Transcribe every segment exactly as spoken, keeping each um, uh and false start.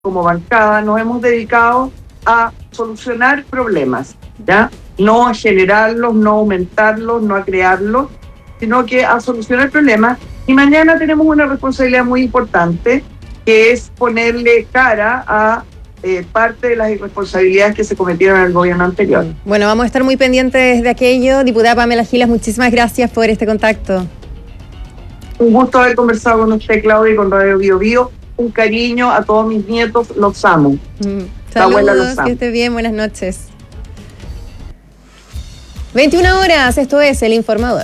como bancada, nos hemos dedicado a solucionar problemas, ¿ya? No a generarlos, no a aumentarlos, no a crearlos, sino que a solucionar problemas. Y mañana tenemos una responsabilidad muy importante, que es ponerle cara a eh, parte de las irresponsabilidades que se cometieron en el gobierno anterior. Bueno, vamos a estar muy pendientes de aquello. Diputada Pamela Gilas, muchísimas gracias por este contacto. Un gusto haber conversado con usted, Claudia, y con Radio Bio Bio. Un cariño a todos mis nietos, los amo. Mm. Saludos, que esté bien, buenas noches. veintiuna horas, esto es El Informador.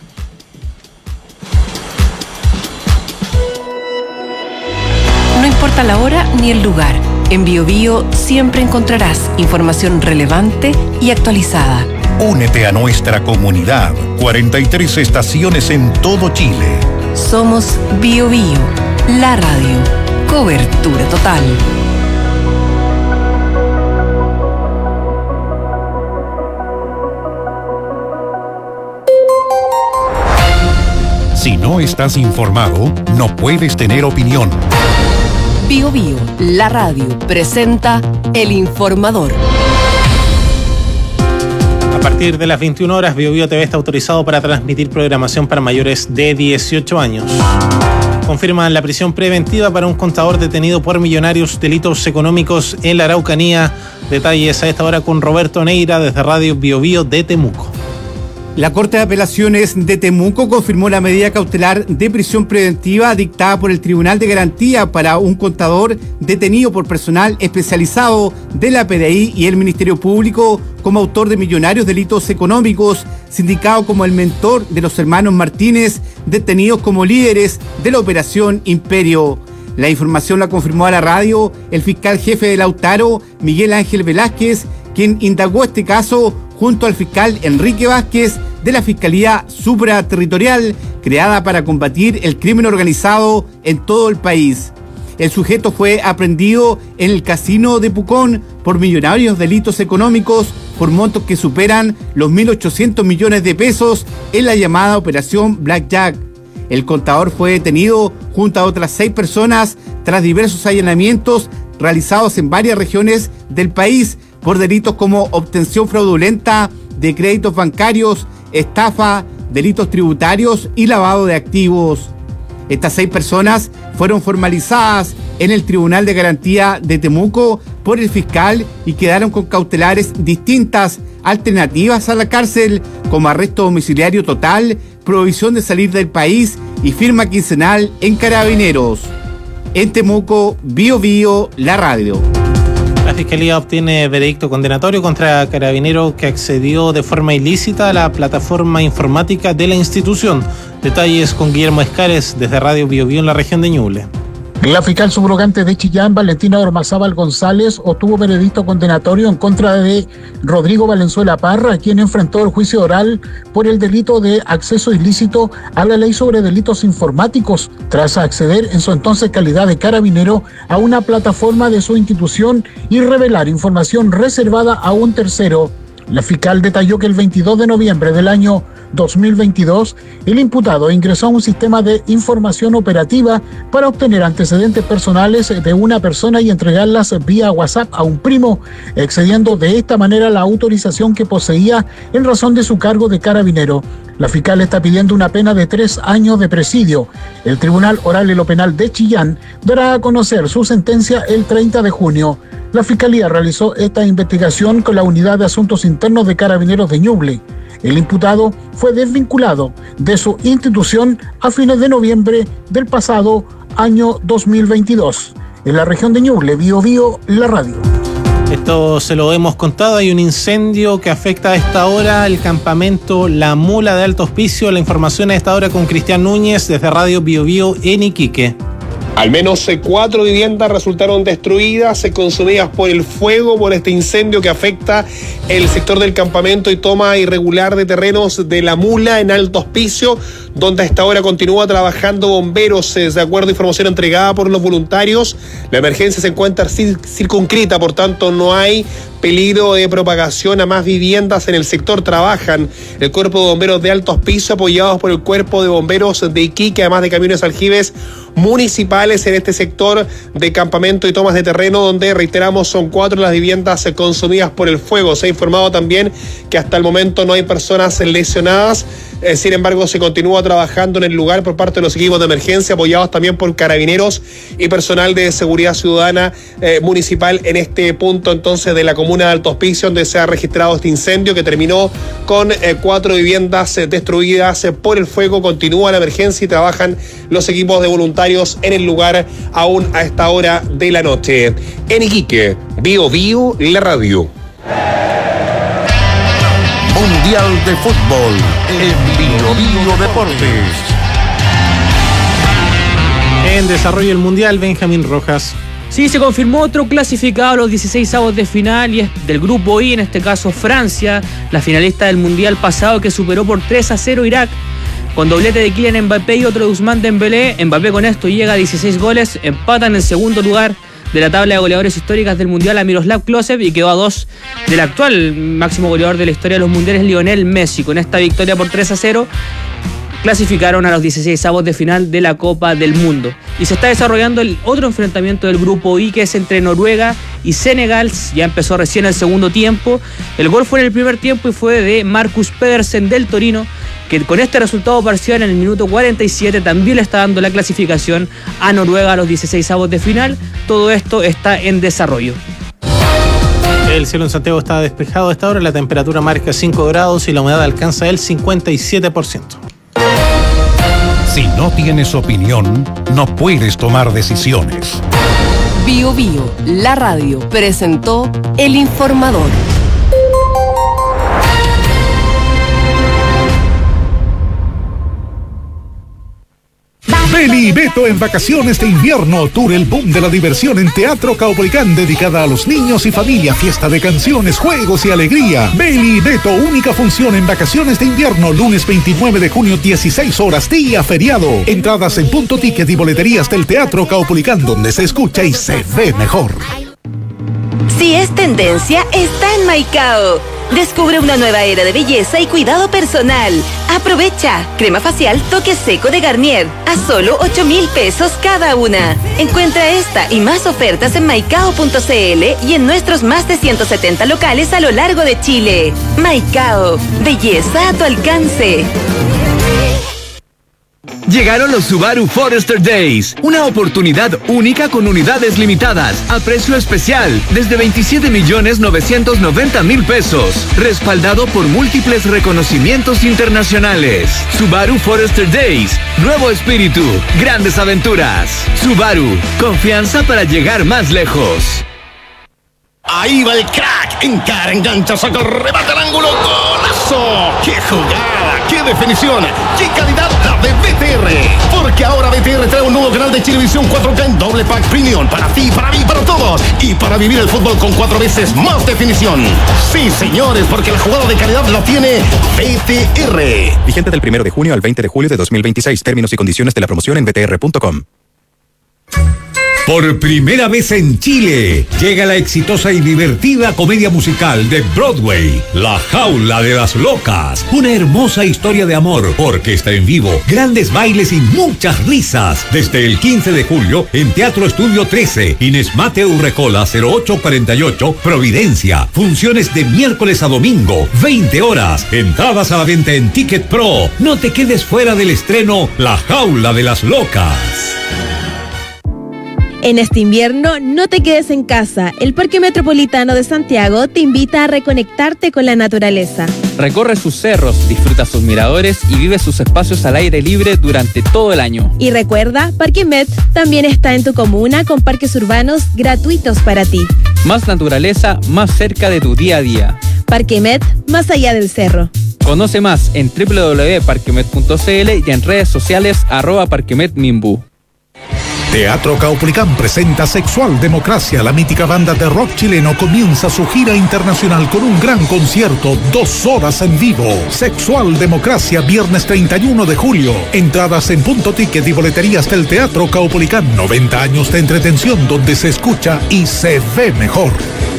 No importa la hora ni el lugar, en Bio Bio siempre encontrarás información relevante y actualizada. Únete a nuestra comunidad. cuarenta y tres estaciones en todo Chile. Somos Bio Bio, la radio. Cobertura total. Si no estás informado, no puedes tener opinión. Bio Bio, la radio, presenta El Informador. A partir de las veintiuna horas, Bio Bio T V está autorizado para transmitir programación para mayores de dieciocho años. Confirman la prisión preventiva para un contador detenido por millonarios delitos económicos en la Araucanía. Detalles a esta hora con Roberto Neira desde Radio Bio Bio de Temuco. La Corte de Apelaciones de Temuco confirmó la medida cautelar de prisión preventiva dictada por el Tribunal de Garantía para un contador detenido por personal especializado de la P D I y el Ministerio Público como autor de millonarios delitos económicos, sindicado como el mentor de los hermanos Martínez, detenidos como líderes de la Operación Imperio. La información la confirmó a la radio el fiscal jefe de Lautaro, Miguel Ángel Velázquez, quien indagó este caso junto al fiscal Enrique Vázquez de la Fiscalía Supraterritorial, creada para combatir el crimen organizado en todo el país. El sujeto fue aprehendido en el casino de Pucón por millonarios delitos económicos por montos que superan los mil ochocientos millones de pesos en la llamada Operación Blackjack. El contador fue detenido junto a otras seis personas tras diversos allanamientos realizados en varias regiones del país por delitos como obtención fraudulenta de créditos bancarios, estafa, delitos tributarios y lavado de activos. Estas seis personas fueron formalizadas en el Tribunal de Garantía de Temuco por el fiscal y quedaron con cautelares distintas, alternativas a la cárcel, como arresto domiciliario total, prohibición de salir del país y firma quincenal en Carabineros. En Temuco, Bio Bio, la radio. La Fiscalía obtiene veredicto condenatorio contra Carabinero que accedió de forma ilícita a la plataforma informática de la institución. Detalles con Guillermo Escares desde Radio Bio Bio en la región de Ñuble. La fiscal subrogante de Chillán, Valentina Ormazábal González, obtuvo veredicto condenatorio en contra de Rodrigo Valenzuela Parra, quien enfrentó el juicio oral por el delito de acceso ilícito a la ley sobre delitos informáticos, tras acceder en su entonces calidad de carabinero a una plataforma de su institución y revelar información reservada a un tercero. La fiscal detalló que el veintidós de noviembre del año dos mil veintidós, el imputado ingresó a un sistema de información operativa para obtener antecedentes personales de una persona y entregarlas vía WhatsApp a un primo, excediendo de esta manera la autorización que poseía en razón de su cargo de carabinero. La fiscal está pidiendo una pena de tres años de presidio. El Tribunal Oral y lo Penal de Chillán dará a conocer su sentencia el treinta de junio. La Fiscalía realizó esta investigación con la Unidad de Asuntos Internos de Carabineros de Ñuble. El imputado fue desvinculado de su institución a fines de noviembre del pasado año dos mil veintidós. En la región de Ñuble, Bio Bio, la radio. Esto se lo hemos contado, hay un incendio que afecta a esta hora el campamento La Mula de Alto Hospicio. La información a esta hora con Cristian Núñez desde Radio Bio Bio en Iquique. Al menos cuatro viviendas resultaron destruidas, consumidas por el fuego, por este incendio que afecta el sector del campamento y toma irregular de terrenos de La Mula en Alto Hospicio, donde a esta hora continúa trabajando bomberos. De acuerdo a información entregada por los voluntarios, la emergencia se encuentra circunscrita, por tanto no hay peligro de propagación a más viviendas en el sector. Trabajan el Cuerpo de Bomberos de Alto Hospicio, apoyados por el Cuerpo de Bomberos de Iquique, además de camiones aljibes municipales en este sector de campamento y tomas de terreno, donde, reiteramos, son cuatro las viviendas consumidas por el fuego. Se ha informado también que hasta el momento no hay personas lesionadas. Eh, sin embargo, se continúa trabajando en el lugar por parte de los equipos de emergencia, apoyados también por carabineros y personal de seguridad ciudadana eh, municipal en este punto entonces de la comuna de Alto Hospicio, donde se ha registrado este incendio que terminó con eh, cuatro viviendas eh, destruidas eh, por el fuego. Continúa la emergencia y trabajan los equipos de voluntarios en el lugar aún a esta hora de la noche. En Iquique, Bio Bio, la radio. Mundial de Fútbol en Bio Bio Deportes. En desarrollo el Mundial, Benjamín Rojas. Sí, se confirmó otro clasificado a los dieciseisavos de final y es del grupo I, en este caso Francia, la finalista del Mundial pasado, que superó por tres a cero Irak, con doblete de Kylian Mbappé y otro de Ousmane Dembélé. Mbappé con esto llega a dieciséis goles, empatan en el segundo lugar de la tabla de goleadores históricas del Mundial a Miroslav Klose y quedó a dos del actual máximo goleador de la historia de los Mundiales, Lionel Messi. Con esta victoria por tres a cero clasificaron a los dieciseisavos de final de la Copa del Mundo. Y se está desarrollando el otro enfrentamiento del grupo I, que es entre Noruega y Senegal. Ya empezó recién el segundo tiempo. El gol fue en el primer tiempo y fue de Marcus Pedersen del Torino, que con este resultado parcial en el minuto cuarenta y siete también le está dando la clasificación a Noruega a los dieciseisavos de final. Todo esto está en desarrollo. El cielo en Santiago está despejado a esta hora, la temperatura marca cinco grados y la humedad alcanza el cincuenta y siete por ciento. Si no tienes opinión, no puedes tomar decisiones. Bio Bio, la radio, presentó El Informador. Beli y Beto en vacaciones de invierno. Tour El Boom de la Diversión en Teatro Caupolicán, dedicada a los niños y familia. Fiesta de canciones, juegos y alegría. Beli y Beto, única función en vacaciones de invierno. Lunes veintinueve de junio, dieciséis horas, día feriado. Entradas en Punto Ticket y boleterías del Teatro Caupolicán, donde se escucha y se ve mejor. Si es tendencia, está en Maicao. Descubre una nueva era de belleza y cuidado personal. Aprovecha. Crema facial Toque Seco de Garnier a solo ocho mil pesos cada una. Encuentra esta y más ofertas en maicao punto cl y en nuestros más de ciento setenta locales a lo largo de Chile. Maicao. Belleza a tu alcance. Llegaron los Subaru Forester Days, una oportunidad única con unidades limitadas, a precio especial, desde veintisiete millones novecientos noventa mil pesos, respaldado por múltiples reconocimientos internacionales. Subaru Forester Days, nuevo espíritu, grandes aventuras. Subaru, confianza para llegar más lejos. Ahí va el crack, encara, engancha, saca el remate al ángulo, ¡golazo! ¡Qué jugada! ¡Qué definición! ¡Qué calidad la de B T R! Porque ahora B T R trae un nuevo canal de Chilevisión cuatro K en doble pack premium, para ti, para mí, para todos, y para vivir el fútbol con cuatro veces más definición. Sí, señores, porque la jugada de calidad la tiene B T R. Vigente del primero de junio al veinte de julio de dos mil veintiséis. Términos y condiciones de la promoción en b t r punto com. Por primera vez en Chile, llega la exitosa y divertida comedia musical de Broadway, La Jaula de las Locas. Una hermosa historia de amor, orquesta en vivo, grandes bailes y muchas risas. Desde el quince de julio en Teatro Estudio trece, Inés Mateo Urrecola cero ocho cuarenta y ocho, Providencia. Funciones de miércoles a domingo, veinte horas. Entradas a la venta en Ticket Pro. No te quedes fuera del estreno La Jaula de las Locas. En este invierno, no te quedes en casa. El Parque Metropolitano de Santiago te invita a reconectarte con la naturaleza. Recorre sus cerros, disfruta sus miradores y vive sus espacios al aire libre durante todo el año. Y recuerda, Parque Met también está en tu comuna con parques urbanos gratuitos para ti. Más naturaleza, más cerca de tu día a día. Parque Met, más allá del cerro. Conoce más en doble u doble u doble u punto parquemet punto c l y en redes sociales arroba parquemetminbu. Teatro Caupolicán presenta Sexual Democracia. La mítica banda de rock chileno comienza su gira internacional con un gran concierto, dos horas en vivo. Sexual Democracia, viernes treinta y uno de julio. Entradas en Punto Ticket y boleterías del Teatro Caupolicán. noventa años de entretención donde se escucha y se ve mejor.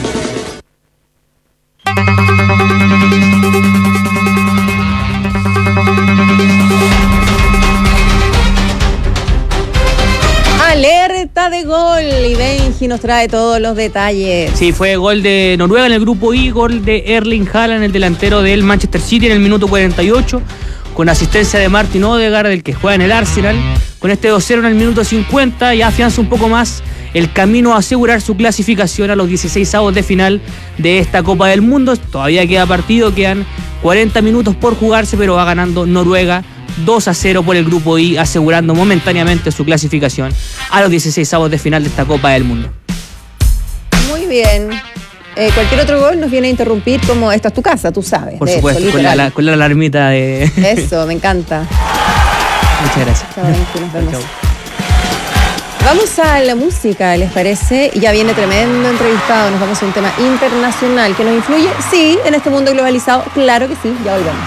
Alerta de gol y Benji nos trae todos los detalles. Sí, fue gol de Noruega en el grupo I, gol de Erling Haaland, el delantero del Manchester City en el minuto cuarenta y ocho, con asistencia de Martin Odegaard, el que juega en el Arsenal. Con este dos cero en el minuto cincuenta ya afianza un poco más el camino a asegurar su clasificación a los dieciseisavos de final de esta Copa del Mundo. Todavía queda partido, quedan cuarenta minutos por jugarse, pero va ganando Noruega dos a cero por el grupo I, asegurando momentáneamente su clasificación a los dieciseisavos de final de esta Copa del Mundo. Muy bien. Eh, cualquier otro gol nos viene a interrumpir, como esta es tu casa, tú sabes. Por supuesto, eso, con, la, con la alarmita de... Eso, me encanta. Muchas gracias. Chao, Benji, nos vemos. Vamos a la música, ¿les parece? Ya viene tremendo entrevistado, nos vamos a un tema internacional que nos influye, sí, en este mundo globalizado, claro que sí, ya volvemos.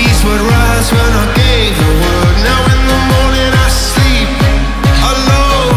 When I gave the word, now in the morning I sleep alone.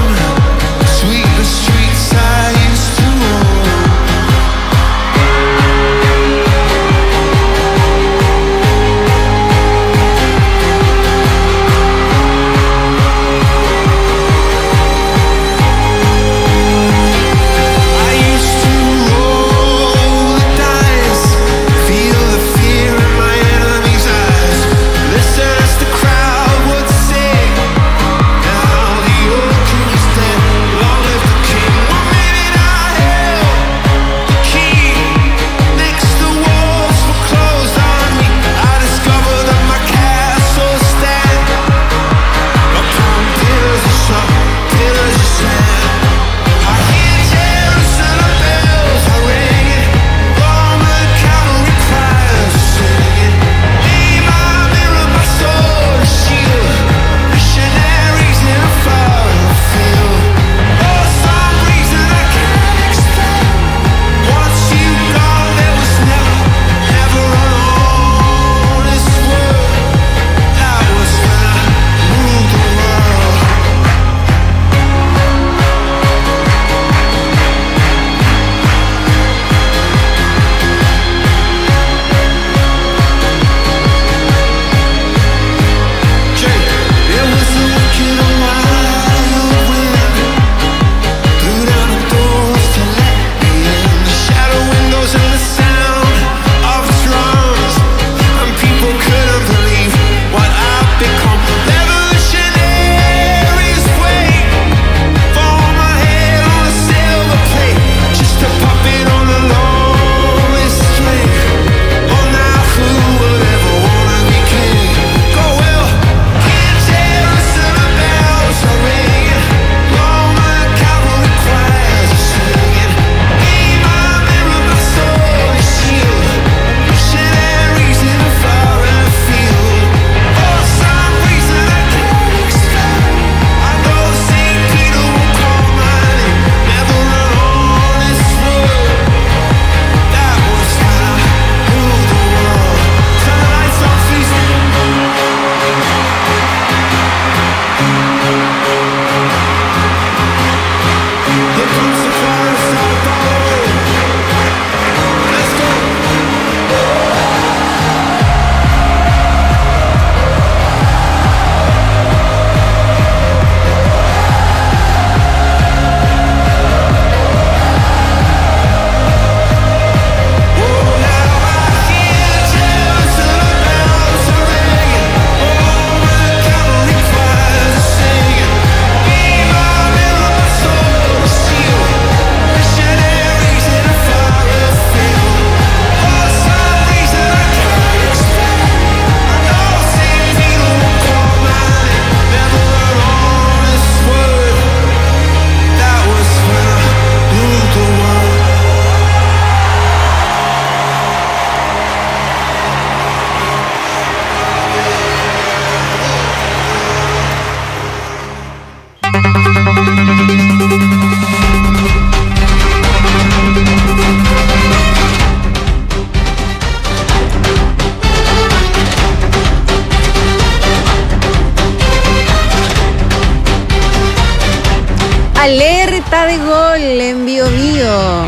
alerta de gol en Bio Bio.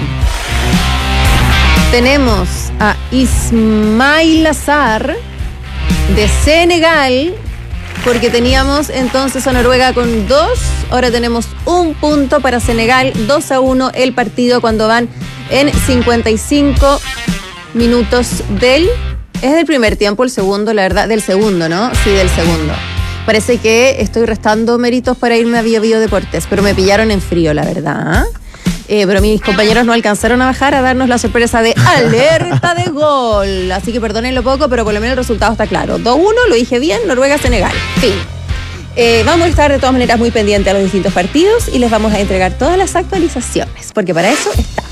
Tenemos a Ismail Azar de Senegal, porque teníamos entonces a Noruega con dos, ahora tenemos un punto para Senegal, dos a uno el partido cuando van en cincuenta y cinco minutos del... Es del primer tiempo, el segundo, la verdad, del segundo, ¿no? Sí, del segundo. Parece que estoy restando méritos para irme a Bio Bio Deportes, pero me pillaron en frío, la verdad. Eh, pero mis compañeros no alcanzaron a bajar a darnos la sorpresa de alerta de gol. Así que perdónenlo poco, pero por lo menos el resultado está claro. dos uno, lo dije bien, Noruega-Senegal. Fin. Eh, vamos a estar de todas maneras muy pendientes a los distintos partidos y les vamos a entregar todas las actualizaciones, porque para eso estamos.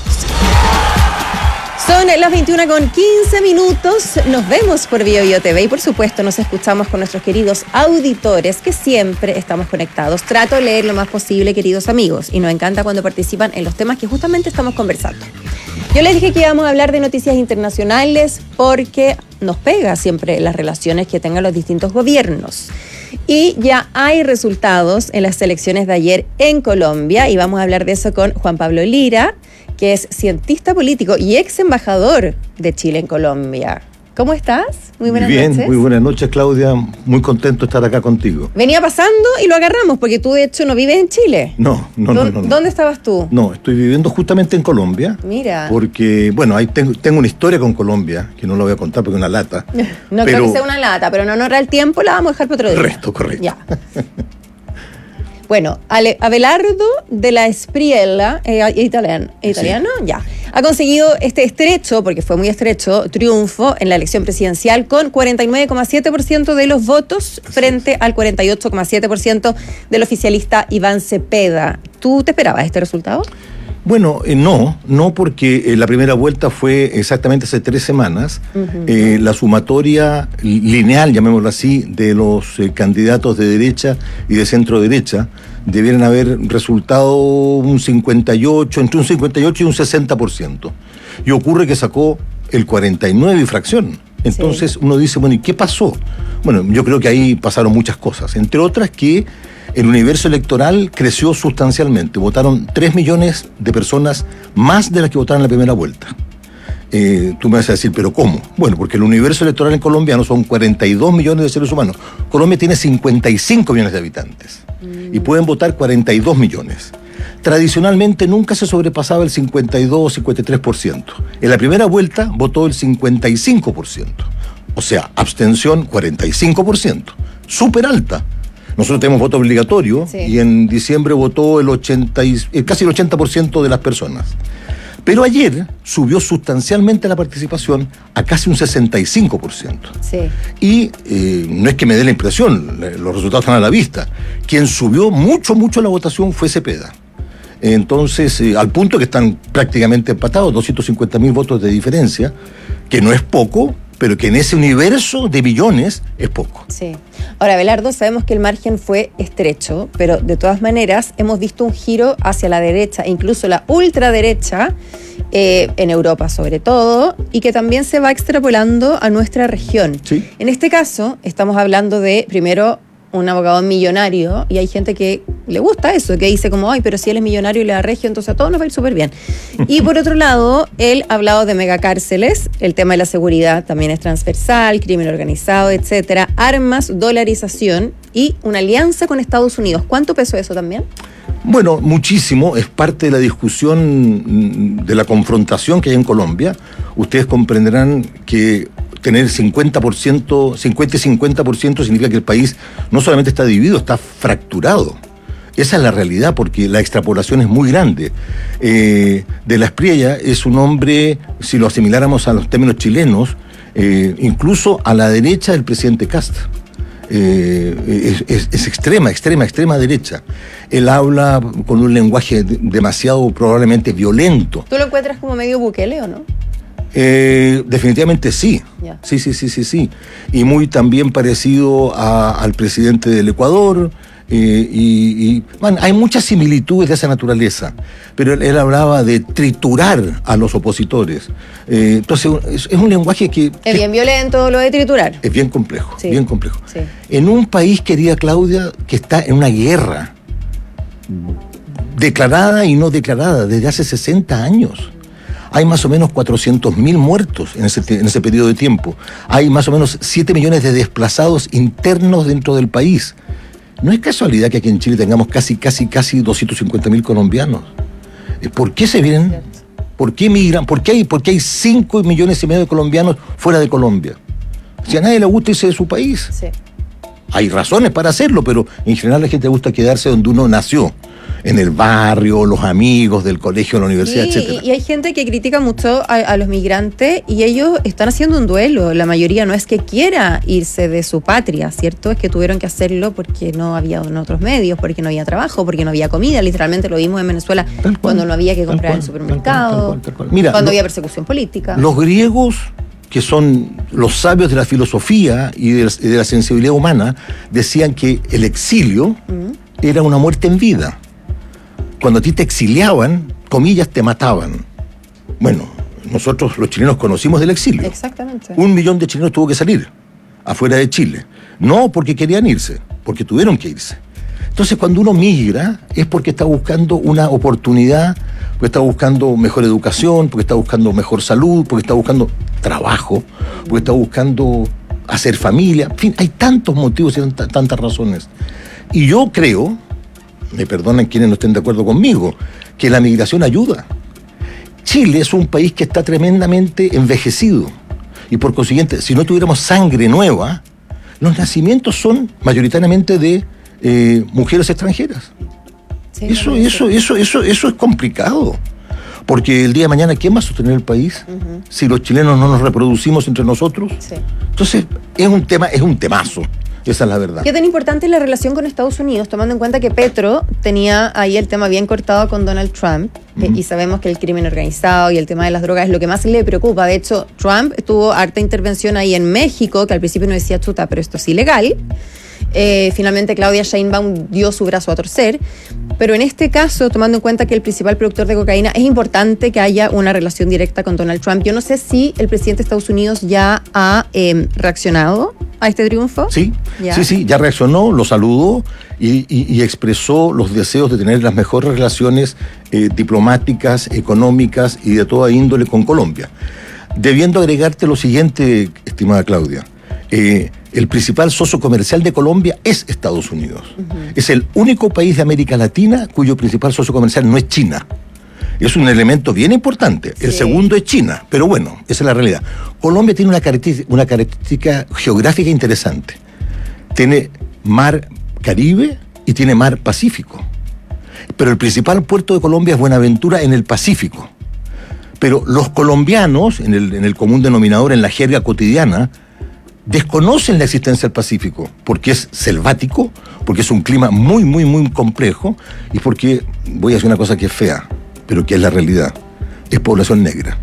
Son las veintiuna con quince minutos, nos vemos por Bio Bio T V y por supuesto nos escuchamos con nuestros queridos auditores que siempre estamos conectados. Trato de leer lo más posible, queridos amigos, y nos encanta cuando participan en los temas que justamente estamos conversando. Yo les dije que íbamos a hablar de noticias internacionales porque nos pega siempre las relaciones que tengan los distintos gobiernos. Y ya hay resultados en las elecciones de ayer en Colombia y vamos a hablar de eso con Juan Pablo Lira, que es cientista político y ex embajador de Chile en Colombia. ¿Cómo estás? Muy buenas Bien, noches. Muy buenas noches, Claudia. Muy contento de estar acá contigo. Venía pasando y lo agarramos, porque tú de hecho no vives en Chile. No, no, no, no, no. ¿Dónde estabas tú? No, estoy viviendo justamente en Colombia. Mira. Porque, bueno, ahí tengo, tengo una historia con Colombia, que no la voy a contar porque es una lata. No pero... creo que sea una lata, pero en honor al tiempo la vamos a dejar para otro día. Correcto, correcto. Ya. Bueno, Ale, Abelardo de la Espriella, eh, italiano, italiano sí. Ya, ha conseguido este estrecho, porque fue muy estrecho, triunfo en la elección presidencial con cuarenta y nueve coma siete por ciento de los votos frente al cuarenta y ocho coma siete por ciento del oficialista Iván Cepeda. ¿Tú te esperabas este resultado? Bueno, eh, no, no porque eh, la primera vuelta fue exactamente hace tres semanas. Uh-huh. Eh, la sumatoria lineal, llamémoslo así, de los eh, candidatos de derecha y de centro derecha debieran haber resultado un cincuenta y ocho, entre un cincuenta y ocho y un sesenta por ciento. Y ocurre que sacó el cuarenta y nueve y fracción. Entonces sí. Uno dice, bueno, ¿y qué pasó? Bueno, yo creo que ahí pasaron muchas cosas, entre otras que el universo electoral creció sustancialmente. Votaron tres millones de personas más de las que votaron en la primera vuelta. Eh, tú me vas a decir, ¿pero cómo? Bueno, porque el universo electoral en colombiano son cuarenta y dos millones de seres humanos. Colombia tiene cincuenta y cinco millones de habitantes mm. y pueden votar cuarenta y dos millones. Tradicionalmente nunca se sobrepasaba el cincuenta y dos o cincuenta y tres por ciento. En la primera vuelta votó el cincuenta y cinco por ciento. O sea, abstención cuarenta y cinco por ciento. Súper alta. Nosotros tenemos voto obligatorio sí. y en diciembre votó el ochenta y, casi el ochenta por ciento de las personas. Pero ayer subió sustancialmente la participación a casi un sesenta y cinco por ciento. Sí. Y eh, no es que me dé la impresión, los resultados están a la vista. Quien subió mucho, mucho la votación fue Cepeda. Entonces, eh, al punto que están prácticamente empatados, doscientos cincuenta mil votos de diferencia, que no es poco, pero que en ese universo de billones es poco. Sí. Ahora, Abelardo, sabemos que el margen fue estrecho, pero de todas maneras hemos visto un giro hacia la derecha, incluso la ultraderecha, eh, en Europa sobre todo, y que también se va extrapolando a nuestra región. Sí. En este caso, estamos hablando de, primero, un abogado millonario, y hay gente que le gusta eso, que dice como, ay, pero si él es millonario y le da regio, entonces a todos nos va a ir súper bien. Y por otro lado, él ha hablado de megacárceles, el tema de la seguridad también es transversal, crimen organizado, etcétera, armas, dolarización y una alianza con Estados Unidos. ¿Cuánto pesó eso también? Bueno, muchísimo, es parte de la discusión, de la confrontación que hay en Colombia. Ustedes comprenderán que tener cincuenta por ciento, cincuenta y cincuenta por ciento significa que el país no solamente está dividido, está fracturado. Esa es la realidad, porque la extrapolación es muy grande. Eh, de la Espriella es un hombre, si lo asimiláramos a los términos chilenos, eh, incluso a la derecha del presidente Cast. Eh, es, es, es extrema, extrema, extrema derecha. Él habla con un lenguaje demasiado probablemente violento. ¿Tú lo encuentras como medio Bukele o no? Eh, definitivamente sí. Yeah. sí, sí, sí, sí, sí. Y muy también parecido a, al presidente del Ecuador. Eh, y, y bueno, hay muchas similitudes de esa naturaleza, pero él, él hablaba de triturar a los opositores. Eh, entonces es, es un lenguaje que... Es bien que, violento lo de triturar. Es bien complejo, sí. bien complejo. Sí. En un país, querida Claudia, que está en una guerra declarada y no declarada desde hace sesenta años. Hay más o menos cuatrocientos mil muertos en ese, en ese periodo de tiempo. Hay más o menos siete millones de desplazados internos dentro del país. No es casualidad que aquí en Chile tengamos casi, casi, casi doscientos cincuenta mil colombianos. ¿Por qué se vienen? ¿Por qué migran? ¿Por qué hay, por qué hay cinco millones y medio de colombianos fuera de Colombia? Si a nadie le gusta irse de su país. Sí. Hay razones para hacerlo, pero en general a la gente le gusta quedarse donde uno nació. En el barrio, los amigos del colegio, la universidad, sí, etcétera. Y hay gente que critica mucho a, a los migrantes y ellos están haciendo un duelo. La mayoría no es que quiera irse de su patria, ¿cierto? Es que tuvieron que hacerlo porque no había en otros medios, porque no había trabajo, porque no había comida. Literalmente lo vimos en Venezuela cuando no había que comprar en el supermercado, tal cual, tal cual. Mira, cuando lo, había persecución política. Los griegos, que son los sabios de la filosofía y de la, de la sensibilidad humana, decían que el exilio uh-huh. era una muerte en vida. Cuando a ti te exiliaban, comillas, te mataban. Bueno, nosotros los chilenos conocimos del exilio. Exactamente. Un millón de chilenos tuvo que salir afuera de Chile. No porque querían irse, porque tuvieron que irse. Entonces, cuando uno migra, es porque está buscando una oportunidad, porque está buscando mejor educación, porque está buscando mejor salud, porque está buscando trabajo, porque está buscando hacer familia. En fin, hay tantos motivos y tantas, tantas razones. Y yo creo, me perdonan quienes no estén de acuerdo conmigo, que la migración ayuda. Chile es un país que está tremendamente envejecido y por consiguiente, si no tuviéramos sangre nueva, los nacimientos son mayoritariamente de eh, mujeres extranjeras. Sí, eso, no eso, eso, eso, eso es complicado, porque el día de mañana, ¿quién va a sostener el país? Uh-huh. Si los chilenos no nos reproducimos entre nosotros. Sí. Entonces, es un tema, es un temazo. Esa es la verdad. ¿Qué tan importante es la relación con Estados Unidos, tomando en cuenta que Petro tenía ahí el tema bien cortado con Donald Trump, uh-huh. eh, y sabemos que el crimen organizado y el tema de las drogas es lo que más le preocupa? De hecho, Trump tuvo harta intervención ahí en México, que al principio no decía, chuta, pero esto es ilegal. Eh, finalmente Claudia Sheinbaum dio su brazo a torcer, pero en este caso, tomando en cuenta que el principal productor de cocaína, es importante que haya una relación directa con Donald Trump. Yo no sé si el presidente de Estados Unidos ya ha eh, reaccionado a este triunfo. Sí, ¿Ya? sí, sí, ya reaccionó, lo saludó y, y, y expresó los deseos de tener las mejores relaciones eh, diplomáticas, económicas y de toda índole con Colombia. Debiendo agregarte lo siguiente, estimada Claudia, eh, el principal socio comercial de Colombia es Estados Unidos. Uh-huh. Es el único país de América Latina cuyo principal socio comercial no es China. Es un elemento bien importante. Sí. El segundo es China, pero bueno, esa es la realidad. Colombia tiene una característica, una característica geográfica interesante. Tiene mar Caribe y tiene mar Pacífico. Pero el principal puerto de Colombia es Buenaventura en el Pacífico. Pero los colombianos, en el, en el común denominador, en la jerga cotidiana, desconocen la existencia del Pacífico, porque es selvático, porque es un clima muy, muy, muy complejo, y porque, voy a decir una cosa que es fea, pero que es la realidad, es población negra.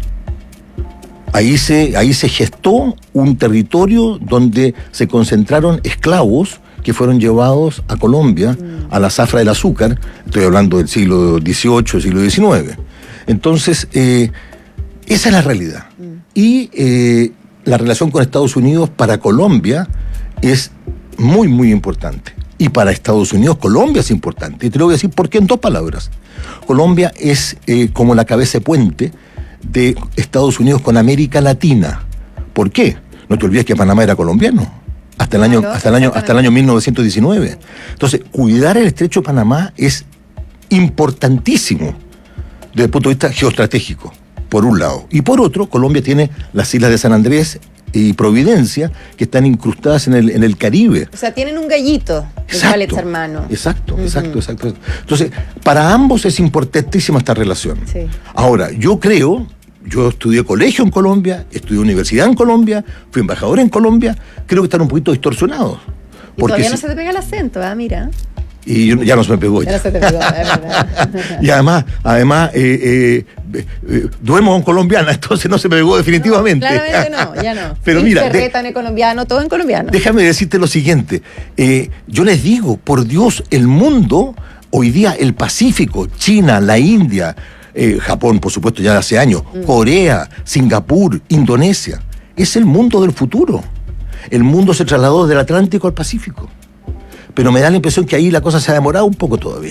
Ahí se, ahí se gestó un territorio donde se concentraron esclavos que fueron llevados a Colombia, a la zafra del azúcar, estoy hablando del siglo dieciocho, siglo diecinueve. Entonces, eh, esa es la realidad. Y eh, la relación con Estados Unidos para Colombia es muy, muy importante. Y para Estados Unidos, Colombia es importante. Y te lo voy a decir por qué en dos palabras. Colombia es eh, como la cabeza de puente de Estados Unidos con América Latina. ¿Por qué? No te olvides que Panamá era colombiano hasta el año, claro, hasta el año, hasta el año mil novecientos diecinueve. Entonces, cuidar el estrecho de Panamá es importantísimo desde el punto de vista geoestratégico, por un lado. Y por otro, Colombia tiene las islas de San Andrés y Providencia, que están incrustadas en el, en el Caribe. O sea, tienen un gallito de cuál es hermano. Exacto, uh-huh. exacto, exacto. Entonces, para ambos es importantísima esta relación. Sí. Ahora, yo creo, yo estudié colegio en Colombia, estudié universidad en Colombia, fui embajador en Colombia, creo que están un poquito distorsionados. Y todavía no si... se te pega el acento, ¿eh? Mira. Y yo, ya no se me pegó. Ya, ya. No se te pegó, es verdad. Y además, además eh, eh, eh, duermo con colombiana, entonces no se me pegó definitivamente. No, claramente no, ya no. Pero sí, mira, Ferreta, de, en colombiano, todo en colombiano. Déjame decirte lo siguiente. Eh, yo les digo, por Dios, el mundo, hoy día el Pacífico, China, la India, eh, Japón, por supuesto, ya hace años, mm. Corea, Singapur, Indonesia, es el mundo del futuro. El mundo se trasladó del Atlántico al Pacífico. Pero me da la impresión que ahí la cosa se ha demorado un poco todavía.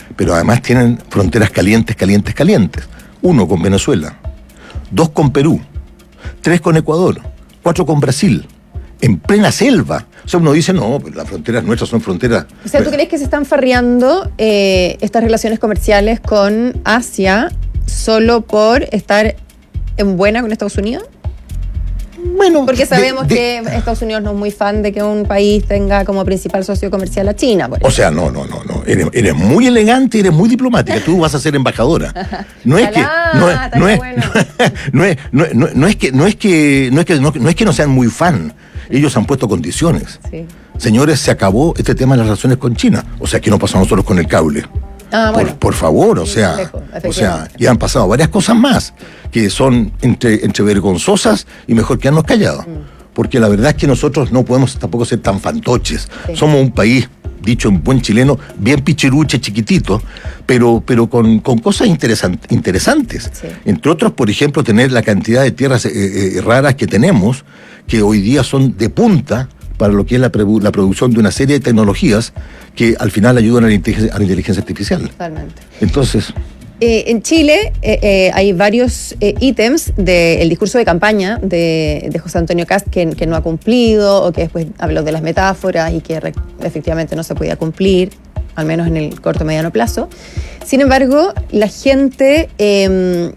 pero además tienen fronteras calientes, calientes, calientes. Uno con Venezuela, dos con Perú, tres con Ecuador, cuatro con Brasil, en plena selva. O sea, uno dice, no, las fronteras nuestras son fronteras... O sea, ¿tú crees que se están farreando eh, estas relaciones comerciales con Asia solo por estar en buena con Estados Unidos? Bueno, porque sabemos de, de, que Estados Unidos no es muy fan de que un país tenga como principal socio comercial a China. Por o sea, no, no, no, no. Eres, eres muy elegante, eres muy diplomática. Tú vas a ser embajadora. No es que, no es, no es, no es, no es, no es, no es que, no es que, no es que, no, no es que no sean muy fan. Ellos han puesto condiciones. Sí. Señores, se acabó este tema de las relaciones con China. O sea, ¿qué nos pasó a nosotros con el cable? Ah, por, bueno. por favor, o sea, lejos, o sea, ya han pasado varias cosas más que son entre, entre vergonzosas y mejor quedarnos callados. Mm. Porque la verdad es que nosotros no podemos tampoco ser tan fantoches. Sí. Somos un país, dicho en buen chileno, bien pichiruche, chiquitito, pero, pero con, con cosas interesant, interesantes. Sí. Entre otros, por ejemplo, tener la cantidad de tierras eh, eh, raras que tenemos, que hoy día son de punta para lo que es la, pre- la producción de una serie de tecnologías que al final ayudan a la inteligencia, a la inteligencia artificial. Totalmente. Entonces... Eh, en Chile eh, eh, hay varios eh, ítems del discurso de campaña de, de José Antonio Kast que, que no ha cumplido, o que después habló de las metáforas y que re- efectivamente no se podía cumplir, al menos en el corto mediano plazo. Sin embargo, la gente eh,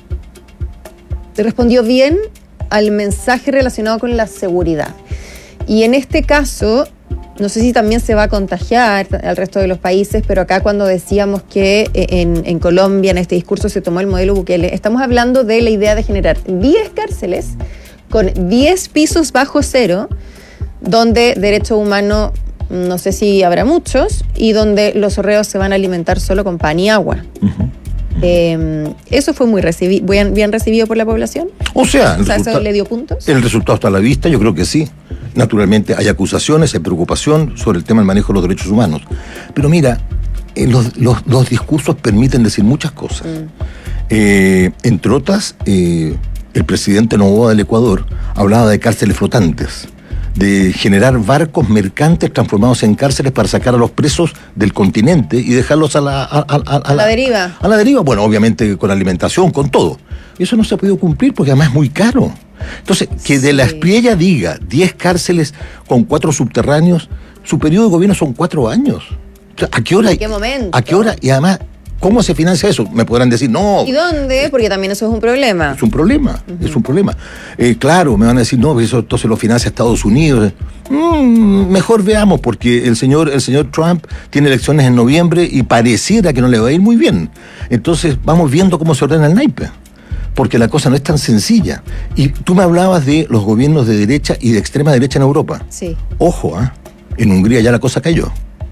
respondió bien al mensaje relacionado con la seguridad. Y en este caso, no sé si también se va a contagiar al resto de los países, pero acá cuando decíamos que en, en Colombia, en este discurso, se tomó el modelo Bukele, estamos hablando de la idea de generar diez cárceles con diez pisos bajo cero, donde derecho humano, no sé si habrá muchos, y donde los reos se van a alimentar solo con pan y agua. Uh-huh. Eh, ¿Eso fue muy recibi- bien, bien recibido por la población? O sea, o sea ¿eso le dio puntos? El resultado está a la vista, yo creo que sí. Naturalmente hay acusaciones, hay preocupación sobre el tema del manejo de los derechos humanos. Pero mira, eh, los, los, los discursos permiten decir muchas cosas. Mm. Eh, entre otras, eh, el presidente Noboa del Ecuador hablaba de cárceles flotantes, de generar barcos mercantes transformados en cárceles para sacar a los presos del continente y dejarlos a la, a, a, a, a la deriva. A la deriva, bueno, obviamente con alimentación, con todo. Eso no se ha podido cumplir porque además es muy caro. Entonces, que de sí. la Espriella diga diez cárceles con cuatro subterráneos, su periodo de gobierno son cuatro años. ¿A qué hora? ¿En qué momento? ¿A qué hora? Y además, ¿cómo se financia eso? Me podrán decir, no. ¿Y dónde? Porque también eso es un problema. Es un problema, uh-huh. es un problema. Eh, claro, me van a decir, no, eso entonces lo financia Estados Unidos. Mm, mejor veamos, porque el señor, el señor Trump tiene elecciones en noviembre y pareciera que no le va a ir muy bien. Entonces, vamos viendo cómo se ordena el naipe. Porque la cosa no es tan sencilla. Y tú me hablabas de los gobiernos de derecha y de extrema derecha en Europa. Sí. Ojo, ¿eh? En Hungría ya la cosa cayó.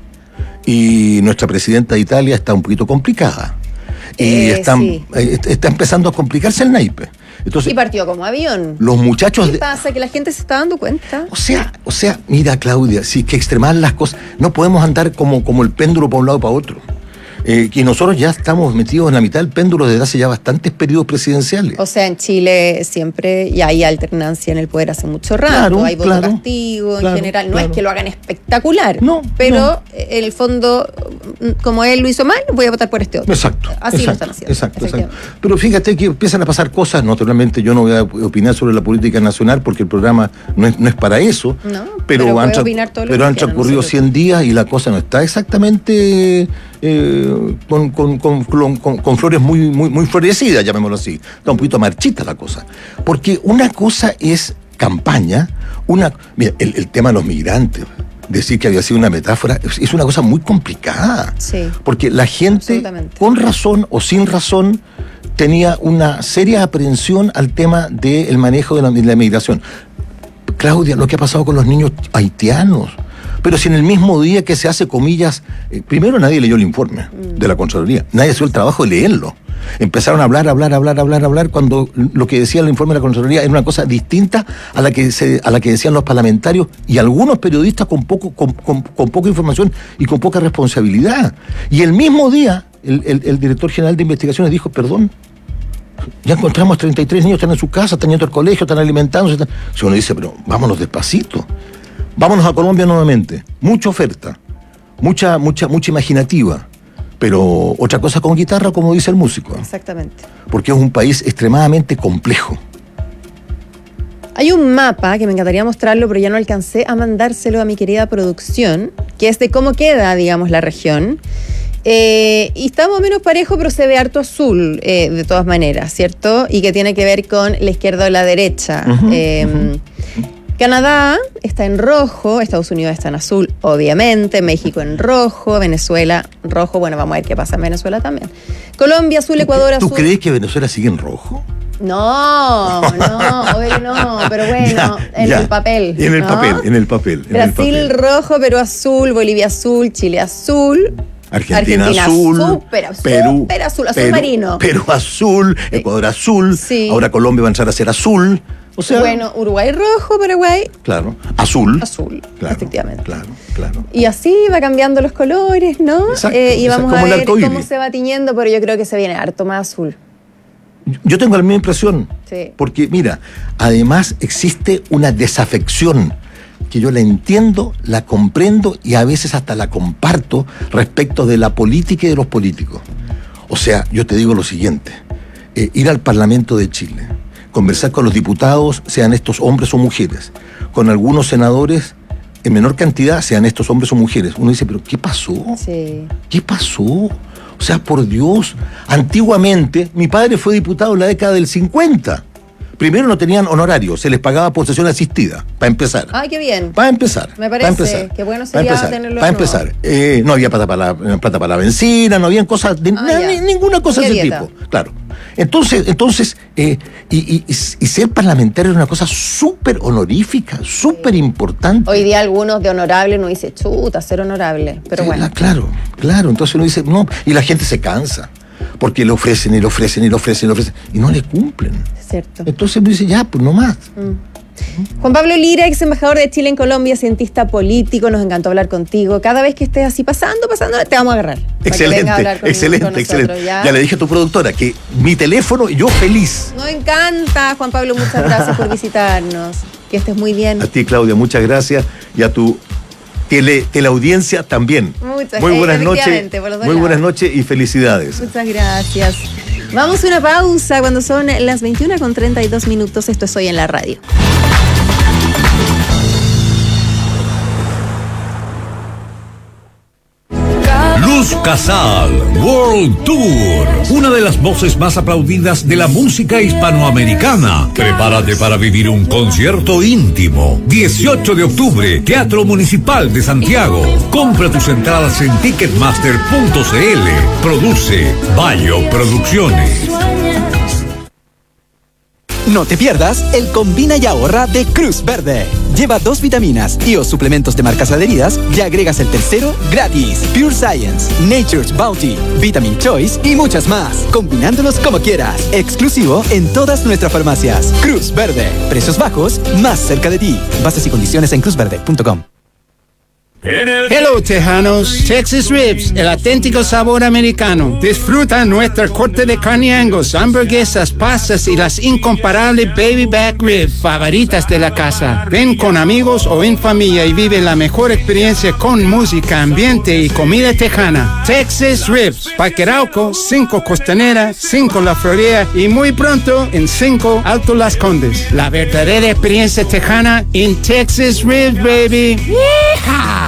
Y nuestra presidenta de Italia está un poquito complicada. Y eh, está, sí. está empezando a complicarse el naipe. Entonces, y partió como avión. Los muchachos... ¿Qué de... pasa? Que la gente se está dando cuenta. O sea, o sea, mira, Claudia, sí, que extremar las cosas. No podemos andar como, como el péndulo para un lado para otro. Eh, que nosotros ya estamos metidos en la mitad del péndulo desde hace ya bastantes periodos presidenciales. O sea, en Chile siempre ya hay alternancia en el poder hace mucho rato, claro, hay voto claro, castigo claro, en general, no claro. es que lo hagan espectacular, no, pero no. en el fondo, como él lo hizo mal, voy a votar por este otro. Exacto. Así exacto, lo están haciendo. Exacto, exacto. Pero fíjate que empiezan a pasar cosas, naturalmente yo no voy a opinar sobre la política nacional porque el programa no es, no es para eso, no, pero, pero, han, tra- todo pero han transcurrido cien días y la cosa no está exactamente... Eh, con, con, con, con, con flores muy, muy, muy florecidas, llamémoslo así. Está un poquito marchita la cosa. Porque una cosa es campaña, una mira, el, el tema de los migrantes, decir que había sido una metáfora, es, es una cosa muy complicada. Sí, porque la gente, con razón o sin razón, tenía una seria aprehensión al tema del manejo de la, de la migración. Claudia, lo que ha pasado con los niños haitianos. Pero si en el mismo día que se hace comillas, eh, primero nadie leyó el informe mm. de la Contraloría, nadie hizo el trabajo de leerlo. Empezaron a hablar, hablar, hablar, hablar, hablar, cuando lo que decía el informe de la Contraloría era una cosa distinta a la que se, a la que decían los parlamentarios y algunos periodistas con poco, con, con, con poca información y con poca responsabilidad. Y el mismo día, el, el, el director general de investigaciones dijo, perdón, ya encontramos treinta y tres niños, están en su casa, están yendo al colegio, están alimentándose. Están... Si uno dice, pero vámonos despacito. Vámonos a Colombia nuevamente. Mucha oferta, mucha, mucha, mucha imaginativa. pero otra cosa con guitarra, como dice el músico. Exactamente. Porque es un país extremadamente complejo. Hay un mapa que me encantaría mostrarlo, pero ya no alcancé a mandárselo a mi querida producción, que es de cómo queda, digamos, la región. Eh, y está más o menos parejo, pero se ve harto azul, eh, de todas maneras, ¿cierto? Y que tiene que ver con la izquierda o la derecha. Uh-huh, eh, uh-huh. Canadá está en rojo, Estados Unidos está en azul, obviamente, México en rojo, Venezuela rojo, bueno, vamos a ver qué pasa en Venezuela también. Colombia azul, Ecuador azul. ¿Tú crees que Venezuela sigue en rojo? No, no, obvio no, pero bueno, ya, en ya. el papel. En el ¿no? papel, en el papel. En Brasil el papel. rojo, Perú azul, Bolivia azul, Chile azul. Argentina, Argentina azul, super, Perú, super azul, azul Perú, marino. Perú azul, sí. Ecuador azul, sí. Ahora Colombia va a entrar a ser azul. O sea, bueno, Uruguay rojo, Paraguay. Claro, azul. Azul, claro, efectivamente. Claro, claro. Y así va cambiando los colores, ¿no? Exacto, eh, y vamos como a ver cómo se va tiñendo, pero yo creo que se viene harto más azul. Yo tengo la misma impresión. Sí. Porque, mira, además existe una desafección que yo la entiendo, la comprendo y a veces hasta la comparto respecto de la política y de los políticos. O sea, yo te digo lo siguiente, eh, ir al Parlamento de Chile, conversar con los diputados, sean estos hombres o mujeres, con algunos senadores, en menor cantidad, sean estos hombres o mujeres. Uno dice, ¿pero qué pasó? Sí. ¿Qué pasó? O sea, por Dios, antiguamente, mi padre fue diputado en la década del cincuenta. Primero no tenían honorario, se les pagaba por sesión asistida, para empezar. Ay, qué bien. Para empezar. Me parece, para empezar, qué bueno para sería empezar, tenerlo Para de nuevo. empezar, eh, no había plata para, la, plata para la benzina, no habían cosas, de, Ah, na, ya. ninguna cosa de ese dieta. tipo. Claro. Entonces, entonces eh, y, y, y ser parlamentario es una cosa súper honorífica, súper importante. Hoy día algunos de honorable no dice chuta, ser honorable, pero Sí, bueno. la- claro, claro. Entonces uno dice, no, y la gente se cansa. Porque le ofrecen y le ofrecen y le ofrecen y le ofrecen y no le cumplen. Es cierto. Entonces uno dice, ya, pues no más. Mm. Juan Pablo Lira, ex embajador de Chile en Colombia, cientista político, nos encantó hablar contigo. Cada vez que estés así pasando, pasando, te vamos a agarrar. para que Excelente, vengas a hablar con- excelente, con nosotros, excelente. ¿ya? ¿ya? le dije a tu productora que mi teléfono y yo feliz. Nos encanta, Juan Pablo, muchas gracias por visitarnos. Que estés muy bien. A ti, Claudia, muchas gracias. Y a tu tele, teleaudiencia también. Muchas Muy buenas eh, noches. efectivamente, por los dos Muy buenas lados. noches y felicidades. Muchas gracias. Vamos a una pausa cuando son las veintiuna con treinta y dos minutos. Esto es Hoy en la Radio. Luz Casal World Tour, una de las voces más aplaudidas de la música hispanoamericana. Prepárate para vivir un concierto íntimo. dieciocho de octubre, Teatro Municipal de Santiago. Compra tus entradas en ticketmaster punto c l. Produce Bayo Producciones. No te pierdas el Combina y Ahorra de Cruz Verde. Lleva dos vitaminas y o suplementos de marcas adheridas y agregas el tercero gratis. Pure Science, Nature's Bounty, Vitamin Choice y muchas más. Combinándolos como quieras. Exclusivo en todas nuestras farmacias. Cruz Verde. Precios bajos, más cerca de ti. Bases y condiciones en cruz verde punto com. Hello, tejanos. Texas Ribs, el auténtico sabor americano. Disfruta nuestra corte de carne Angus, hamburguesas, pastas y las incomparables baby back ribs favoritas de la casa. Ven con amigos o en familia y vive la mejor experiencia con música, ambiente y comida tejana. Texas Ribs, Parque Arauco, cinco Costanera, cinco La Florida y muy pronto en cinco Alto Las Condes. La verdadera experiencia tejana en Texas Ribs, baby. ¡Yeehaw!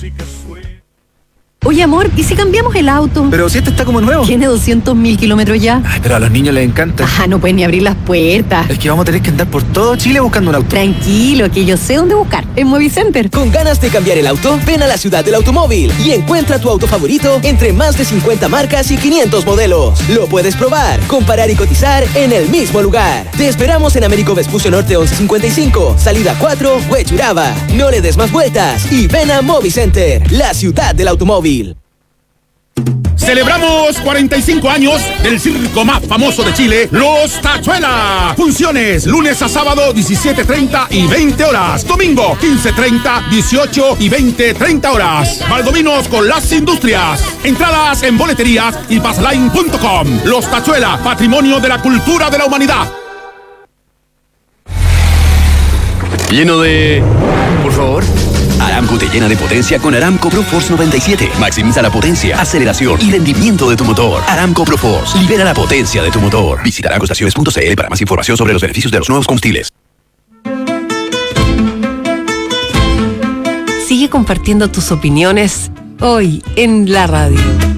Oye, amor, ¿y si cambiamos el auto? Pero si este está como nuevo. Tiene doscientos mil kilómetros ya. Ay, pero a los niños les encanta. Ah, no pueden ni abrir las puertas. Es que vamos a tener que andar por todo Chile buscando un auto. Tranquilo, que yo sé dónde buscar. En Movicenter. Con ganas de cambiar el auto, ven a la ciudad del automóvil y encuentra tu auto favorito entre más de cincuenta marcas y quinientos modelos. Lo puedes probar, comparar y cotizar en el mismo lugar. Te esperamos en Américo Vespucio Norte once cincuenta y cinco, salida cuatro, Huechuraba. No le des más vueltas y ven a Movicenter, la ciudad del automóvil. Celebramos cuarenta y cinco años del circo más famoso de Chile, Los Tachuela. Funciones lunes a sábado diecisiete treinta y veinte horas. Domingo quince treinta, dieciocho y veinte treinta horas. Valdominos con las industrias. Entradas en boleterías y passline punto com. Los Tachuela, patrimonio de la cultura de la humanidad. Lleno de... Por favor. Aramco te llena de potencia con Aramco ProForce noventa y siete. Maximiza la potencia, aceleración y rendimiento de tu motor. Aramco ProForce. Libera la potencia de tu motor. Visita aramco estaciones punto c l para más información sobre los beneficios de los nuevos combustibles. Sigue compartiendo tus opiniones hoy en la radio.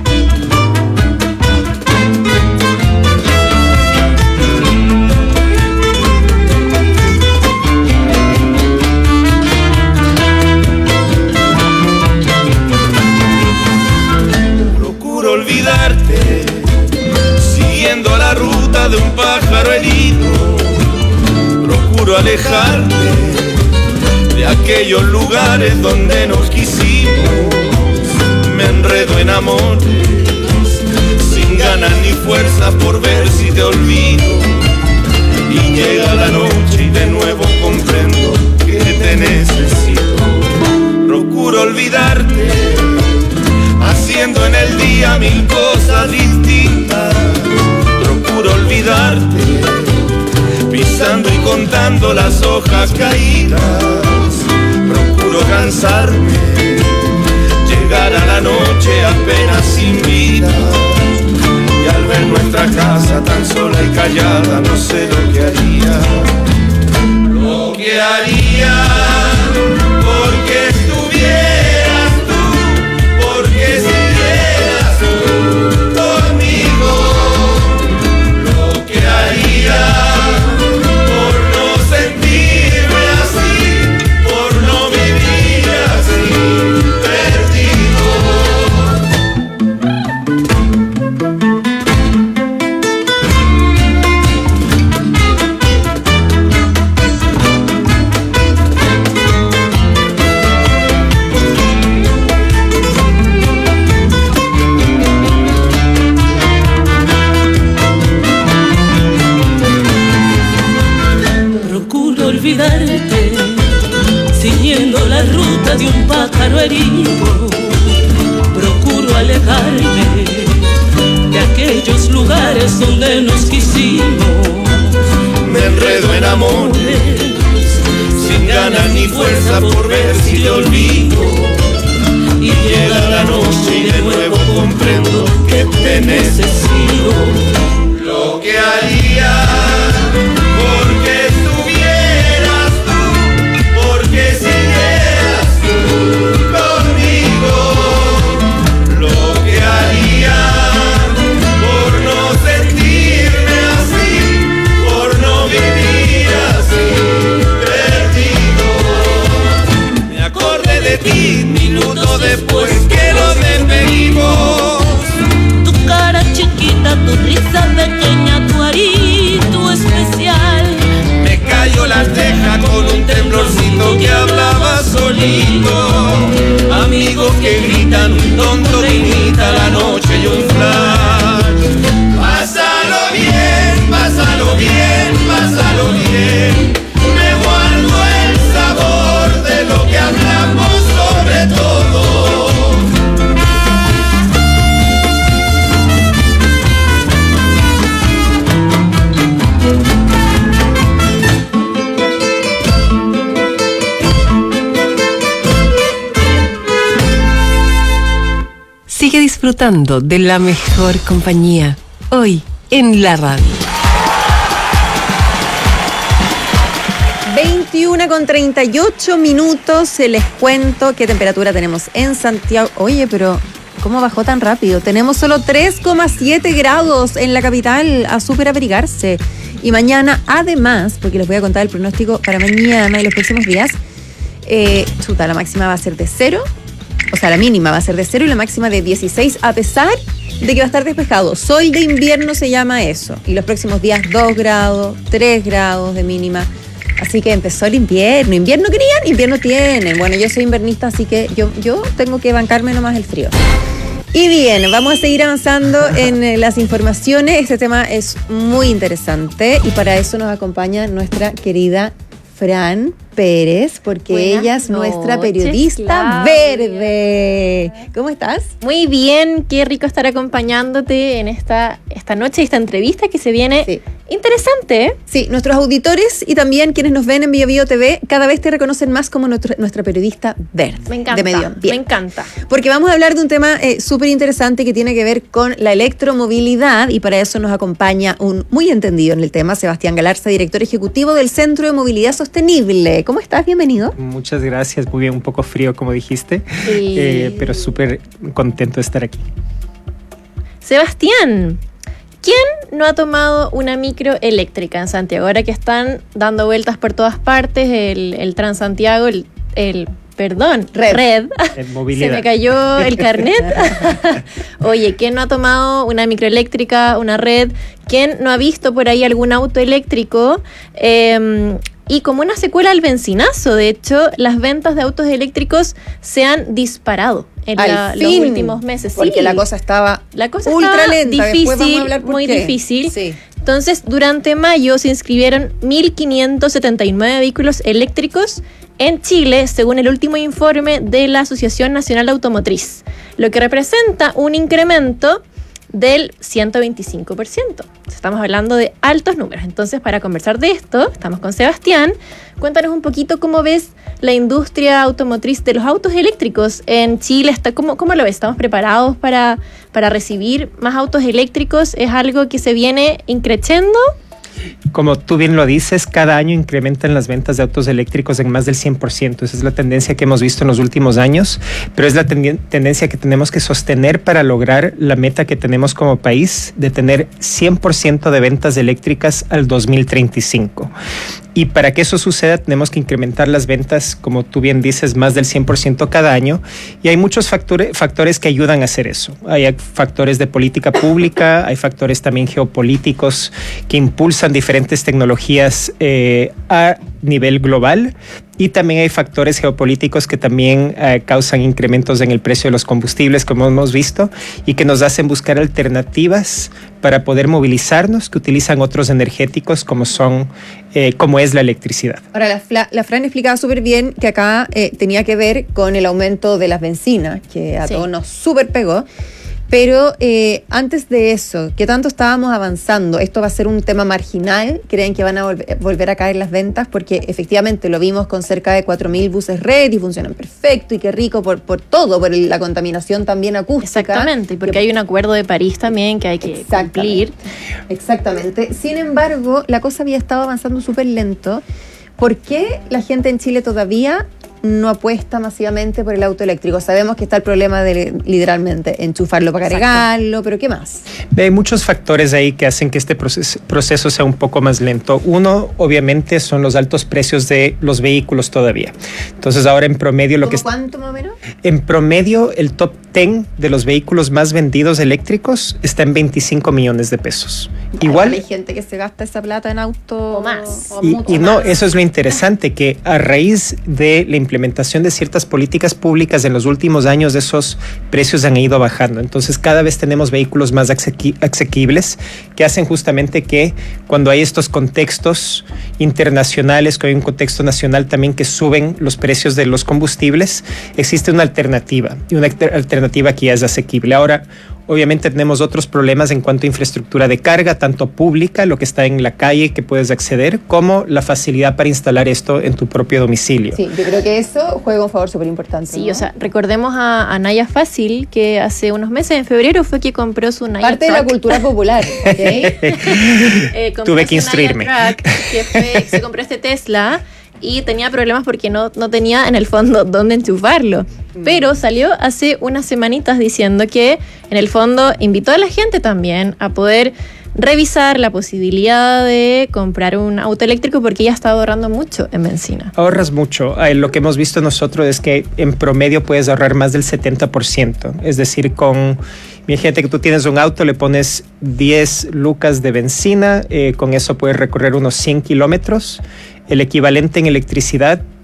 Procuro olvidarte, siguiendo la ruta de un pájaro herido. Procuro alejarte de aquellos lugares donde nos quisimos. Me enredo en amores, sin ganas ni fuerza por ver si te olvido. Y llega la noche y de nuevo comprendo que te necesito. Procuro olvidarte, haciendo en el día mil cosas distintas. Procuro olvidarte, pisando y contando las hojas caídas. Procuro cansarme, llegar a la noche apenas sin vida. Y al ver nuestra casa tan sola y callada, no sé lo que haría. Lo que haría, porque estuvieras tú, porque siguieras tú conmigo. Lo que haría, por no sentirme así, por no vivir así, perdido. Procuro olvidarte, siguiendo la ruta de un pájaro herido. Procuro alejarme de aquellos lugares donde nos quisimos. Me enredo en amores, sin ganas ni fuerza por ver si te olvido. Y llega la noche y de nuevo comprendo que te necesito. Lo que haría, porque estuvieras tú, porque siguieras tú conmigo. Lo que haría, por no sentirme así, por no vivir así, perdido. Me acordé de ti minutos después que nos despedimos. Tu cara chiquita, tu risa pequeña, tu arito especial. Me cayó la ceja con un temblorcito que hablaba solito. Amigos que gritan, un tonto que imita la noche y un flash. Pásalo bien, pásalo bien, pásalo bien. Me guardo el sabor de lo que hablamos sobre todo. Sigue disfrutando de la mejor compañía hoy en la radio. veintiuna con treinta y ocho minutos. Se les cuento qué temperatura tenemos en Santiago. Oye, pero ¿cómo bajó tan rápido? Tenemos solo tres coma siete grados en la capital, a súper abrigarse. Y mañana, además, porque les voy a contar el pronóstico para mañana y los próximos días, eh, chuta, la máxima va a ser de cero. O sea, la mínima va a ser de cero y la máxima de dieciséis, a pesar de que va a estar despejado. Sol de invierno se llama eso. Y los próximos días dos grados, tres grados de mínima. Así que empezó el invierno. ¿Invierno querían? Invierno tienen. Bueno, yo soy invernista, así que yo, yo tengo que bancarme nomás el frío. Y bien, vamos a seguir avanzando en eh, las informaciones. Este tema es muy interesante y para eso nos acompaña nuestra querida Fran. Pérez, porque Buenas ella es nuestra noches, periodista Claudia. verde. ¿Cómo estás? Muy bien, qué rico estar acompañándote en esta, esta noche, esta entrevista que se viene Sí. interesante. ¿eh? Sí, nuestros auditores y también quienes nos ven en Bio Bio T V cada vez te reconocen más como nuestro- nuestra periodista verde. Me encanta, de medio ambiente. me encanta. Porque vamos a hablar de un tema eh, súper interesante que tiene que ver con la electromovilidad y para eso nos acompaña un muy entendido en el tema, Sebastián Galarza, director ejecutivo del Centro de Movilidad Sostenible. ¿Cómo estás? Bienvenido. Muchas gracias, muy bien, un poco frío como dijiste, Sí. eh, pero súper contento de estar aquí. Sebastián, ¿quién no ha tomado una micro eléctrica en Santiago? Ahora que están dando vueltas por todas partes, el, el Transantiago, el, el perdón, Red. Red. En Se movilidad. me cayó el carnet. Oye, ¿quién no ha tomado una microeléctrica, una red? ¿Quién no ha visto por ahí algún auto eléctrico? Eh, y como una secuela al benzinazo, de hecho, las ventas de autos eléctricos se han disparado en Al la- los fin, últimos meses. porque Sí. la cosa estaba La cosa ultra estaba lenta. difícil, Después vamos a hablar por muy qué. difícil. Sí. Entonces, durante mayo se inscribieron mil quinientos setenta y nueve vehículos eléctricos en Chile, según el último informe de la Asociación Nacional Automotriz, lo que representa un incremento del ciento veinticinco por ciento. Estamos hablando de altos números. Entonces, para conversar de esto, estamos con Sebastián. Cuéntanos un poquito cómo ves la industria automotriz de los autos eléctricos en Chile. Está, ¿cómo, cómo lo ves? ¿Estamos preparados para, para recibir más autos eléctricos? ¿Es algo que se viene increciendo? Como tú bien lo dices, cada año incrementan las ventas de autos eléctricos en más del cien por ciento. Esa es la tendencia que hemos visto en los últimos años, pero es la ten- tendencia que tenemos que sostener para lograr la meta que tenemos como país de tener cien por ciento de ventas eléctricas al dos mil treinta y cinco. Y para que eso suceda tenemos que incrementar las ventas, como tú bien dices, más del cien por ciento cada año. Y hay muchos factores, factores que ayudan a hacer eso. Hay factores de política pública, hay factores también geopolíticos que impulsan diferentes tecnologías eh, a nivel global. Y también hay factores geopolíticos que también eh, causan incrementos en el precio de los combustibles, como hemos visto, y que nos hacen buscar alternativas para poder movilizarnos, que utilizan otros energéticos como son, eh, como es la electricidad. Ahora, la, Fla- la Fran explicaba súper bien que acá eh, tenía que ver con el aumento de las bencinas, que a Sí. todos nos súper pegó. Pero eh, antes de eso, ¿qué tanto estábamos avanzando? ¿Esto va a ser un tema marginal? ¿Creen que van a volver, volver a caer las ventas? Porque efectivamente lo vimos con cerca de cuatro mil buses red y funcionan perfecto y qué rico por, por todo, por el- la contaminación también acústica. Exactamente, porque hay un acuerdo de París también que hay que cumplir. Exactamente. Sin embargo, la cosa había estado avanzando súper lento. ¿Por qué la gente en Chile todavía no apuesta masivamente por el auto eléctrico? Sabemos que está el problema de literalmente enchufarlo para cargarlo, pero ¿qué más? Hay muchos factores ahí que hacen que este proceso, proceso sea un poco más lento. Uno, obviamente, son los altos precios de los vehículos todavía. Entonces, ahora en promedio lo que es, ¿Cuánto más o menos? en promedio el top diez de los vehículos más vendidos eléctricos está en veinticinco millones de pesos. Igual Hay gente que se gasta esa plata en auto o más. Y, y no, eso es lo interesante, que a raíz de la implementación de ciertas políticas públicas en los últimos años, esos precios han ido bajando. Entonces, cada vez tenemos vehículos más asequi- asequibles que hacen justamente que cuando hay estos contextos internacionales, que hay un contexto nacional también que suben los precios de los combustibles, existe una alternativa, y una alter- alternativa que ya es asequible. Ahora, obviamente tenemos otros problemas en cuanto a infraestructura de carga, tanto pública, lo que está en la calle que puedes acceder, como la facilidad para instalar esto en tu propio domicilio. Sí, yo creo que eso juega un favor súper importante. Sí, o sea, recordemos a, a Naya Fácil, que hace unos meses, en febrero, fue que compró su Naya Parte de la Truck. cultura popular, ¿ok? Eh, compró Tuve que su Naya instruirme. Truck, que fue- se compró este Tesla y tenía problemas porque no, no tenía en el fondo dónde enchufarlo. Pero salió hace unas semanitas diciendo que en el fondo invitó a la gente también a poder revisar la posibilidad de comprar un auto eléctrico porque ya está ahorrando mucho en benzina. Ahorras mucho. Eh, lo que hemos visto nosotros es que en promedio puedes ahorrar más del setenta por ciento. Es decir, con, imagínate que tú tienes un auto, le pones diez lucas de benzina, eh, con eso puedes recorrer unos cien kilómetros. El equivalente en electricidad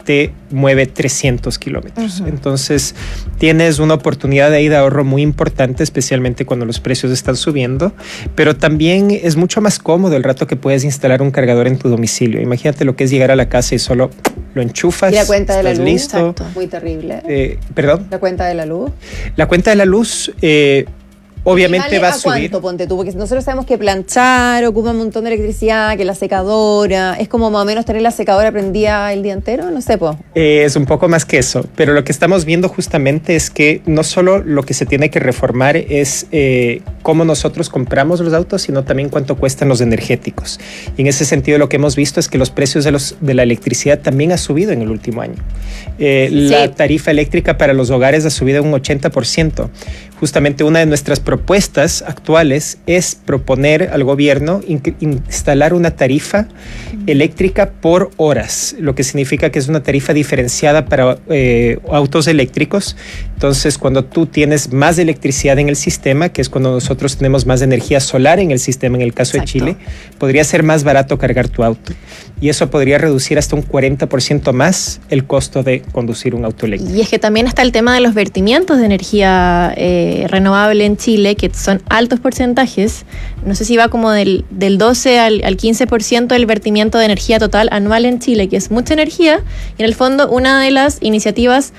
te mueve trescientos kilómetros. Ujú. Entonces, tienes una oportunidad de ahí de ahorro muy importante, especialmente cuando los precios están subiendo, pero también es mucho más cómodo el rato que puedes instalar un cargador en tu domicilio. Imagínate lo que es llegar a la casa y solo lo enchufas, ¿Y la cuenta de la estás luz? listo. Muy terrible. Eh, ¿Perdón? ¿La cuenta de la luz? La cuenta de la luz... Eh, Obviamente ¿Vale va a a subir. cuánto, ponte tú? Porque nosotros sabemos que planchar ocupa un montón de electricidad, que la secadora, es como más o menos tener la secadora prendida el día entero, no sé, po. Eh, es un poco más que eso, pero lo que estamos viendo justamente es que no solo lo que se tiene que reformar es eh, cómo nosotros compramos los autos, sino también cuánto cuestan los energéticos. Y en ese sentido lo que hemos visto es que los precios de, los, de la electricidad también ha subido en el último año. Eh, Sí. La tarifa eléctrica para los hogares ha subido un ochenta por ciento. Justamente una de nuestras propuestas actuales es proponer al gobierno in- instalar una tarifa eléctrica por horas, lo que significa que es una tarifa diferenciada para eh, autos eléctricos. Entonces, cuando tú tienes más electricidad en el sistema, que es cuando nosotros tenemos más energía solar en el sistema, en el caso Exacto. de Chile, podría ser más barato cargar tu auto. Y eso podría reducir hasta un cuarenta por ciento más el costo de conducir un auto eléctrico. Y es que también está el tema de los vertimientos de energía eh, renovable en Chile, que son altos porcentajes. No sé si va como del, del doce al, al quince por ciento del vertimiento de energía total anual en Chile, que es mucha energía. Y en el fondo, una de las iniciativas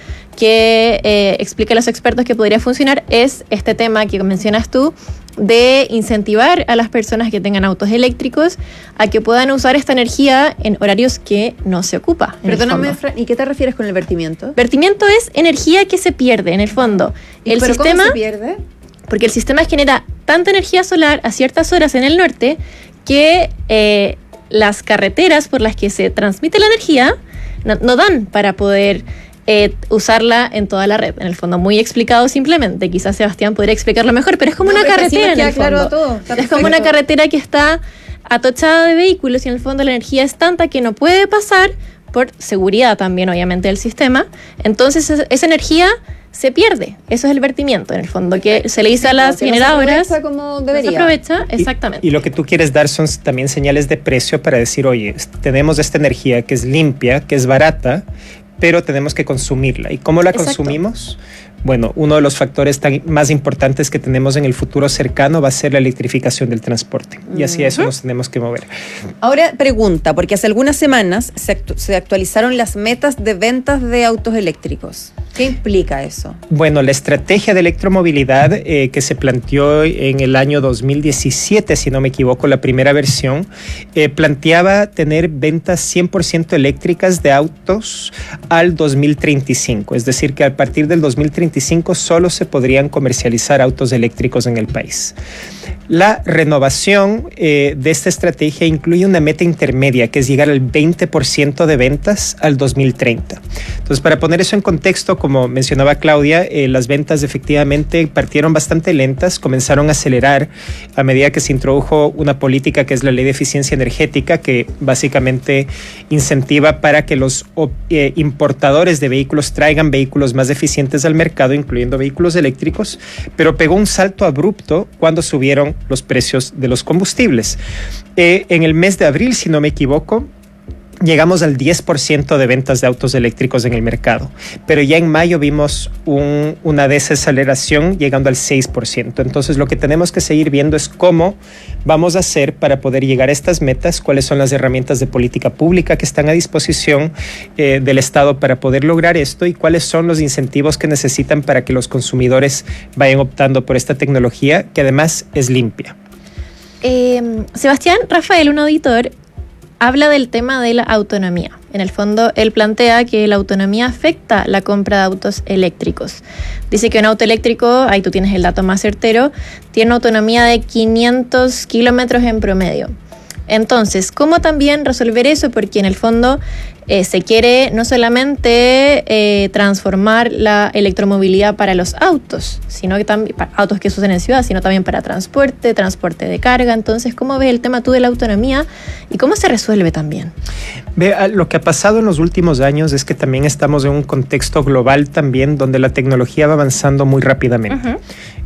que eh, explican los expertos que podría funcionar es este tema que mencionas tú, de incentivar a las personas que tengan autos eléctricos a que puedan usar esta energía en horarios que no se ocupa. en el Perdóname, fondo. Fran, ¿y qué te refieres con el vertimiento? Vertimiento es energía que se pierde, en el fondo. El ¿Pero sistema, cómo se pierde? porque el sistema genera tanta energía solar a ciertas horas en el norte que eh, las carreteras por las que se transmite la energía no, no dan para poder eh, usarla en toda la red. En el fondo, muy explicado simplemente. Quizás Sebastián podría explicarlo mejor, pero es como No, una pero es que así carretera nos en queda el claro fondo. todo, está Es como perfecto. una carretera que está atochada de vehículos y en el fondo la energía es tanta que no puede pasar por seguridad también, obviamente, del sistema. Entonces, es- esa energía se pierde. Eso es el vertimiento, en el fondo, que se le dice a las Que no se generadoras. aprovecha como no se debería. aprovecha, exactamente. Y lo que tú quieres dar son también señales de precio para decir, oye, tenemos esta energía que es limpia, que es barata, pero tenemos que consumirla. ¿Y cómo la Exacto. consumimos? Bueno, uno de los factores tan, más importantes que tenemos en el futuro cercano va a ser la electrificación del transporte. Y hacia eso nos tenemos que mover. Ahora pregunta, porque hace algunas semanas se, actu- se actualizaron las metas de ventas de autos eléctricos. ¿Qué implica eso? Bueno, la estrategia de electromovilidad eh, que se planteó en el año dos mil diecisiete, si no me equivoco, la primera versión, eh, planteaba tener ventas cien por ciento eléctricas de autos al dos mil treinta y cinco. Es decir, que a partir del dos mil treinta y cinco solo se podrían comercializar autos eléctricos en el país. La renovación eh, de esta estrategia incluye una meta intermedia, que es llegar al veinte por ciento de ventas al dos mil treinta. Entonces, para poner eso en contexto, como mencionaba Claudia, eh, las ventas efectivamente partieron bastante lentas, comenzaron a acelerar a medida que se introdujo una política que es la Ley de Eficiencia Energética, que básicamente incentiva para que los eh, importadores de vehículos traigan vehículos más eficientes al mercado, incluyendo vehículos eléctricos, pero pegó un salto abrupto cuando subieron los precios de los combustibles. Eh, en el mes de abril, si no me equivoco, llegamos al diez por ciento de ventas de autos eléctricos en el mercado, pero ya en mayo vimos un, una desaceleración llegando al seis por ciento. Entonces, lo que tenemos que seguir viendo es cómo vamos a hacer para poder llegar a estas metas, cuáles son las herramientas de política pública que están a disposición eh, del Estado para poder lograr esto y cuáles son los incentivos que necesitan para que los consumidores vayan optando por esta tecnología, que además es limpia. Eh, Sebastián Rafael, un auditor, habla del tema de la autonomía. En el fondo, él plantea que la autonomía afecta la compra de autos eléctricos. Dice que un auto eléctrico, ahí tú tienes el dato más certero, tiene una autonomía de quinientos kilómetros en promedio. Entonces, ¿cómo también resolver eso? Porque en el fondo eh, se quiere no solamente eh, transformar la electromovilidad para los autos, sino que también para autos que se usan en ciudad, sino también para transporte, transporte de carga. Entonces, ¿cómo ves el tema tú de la autonomía y cómo se resuelve también? Ve, lo que ha pasado en los últimos años es que también estamos en un contexto global también donde la tecnología va avanzando muy rápidamente. Uh-huh.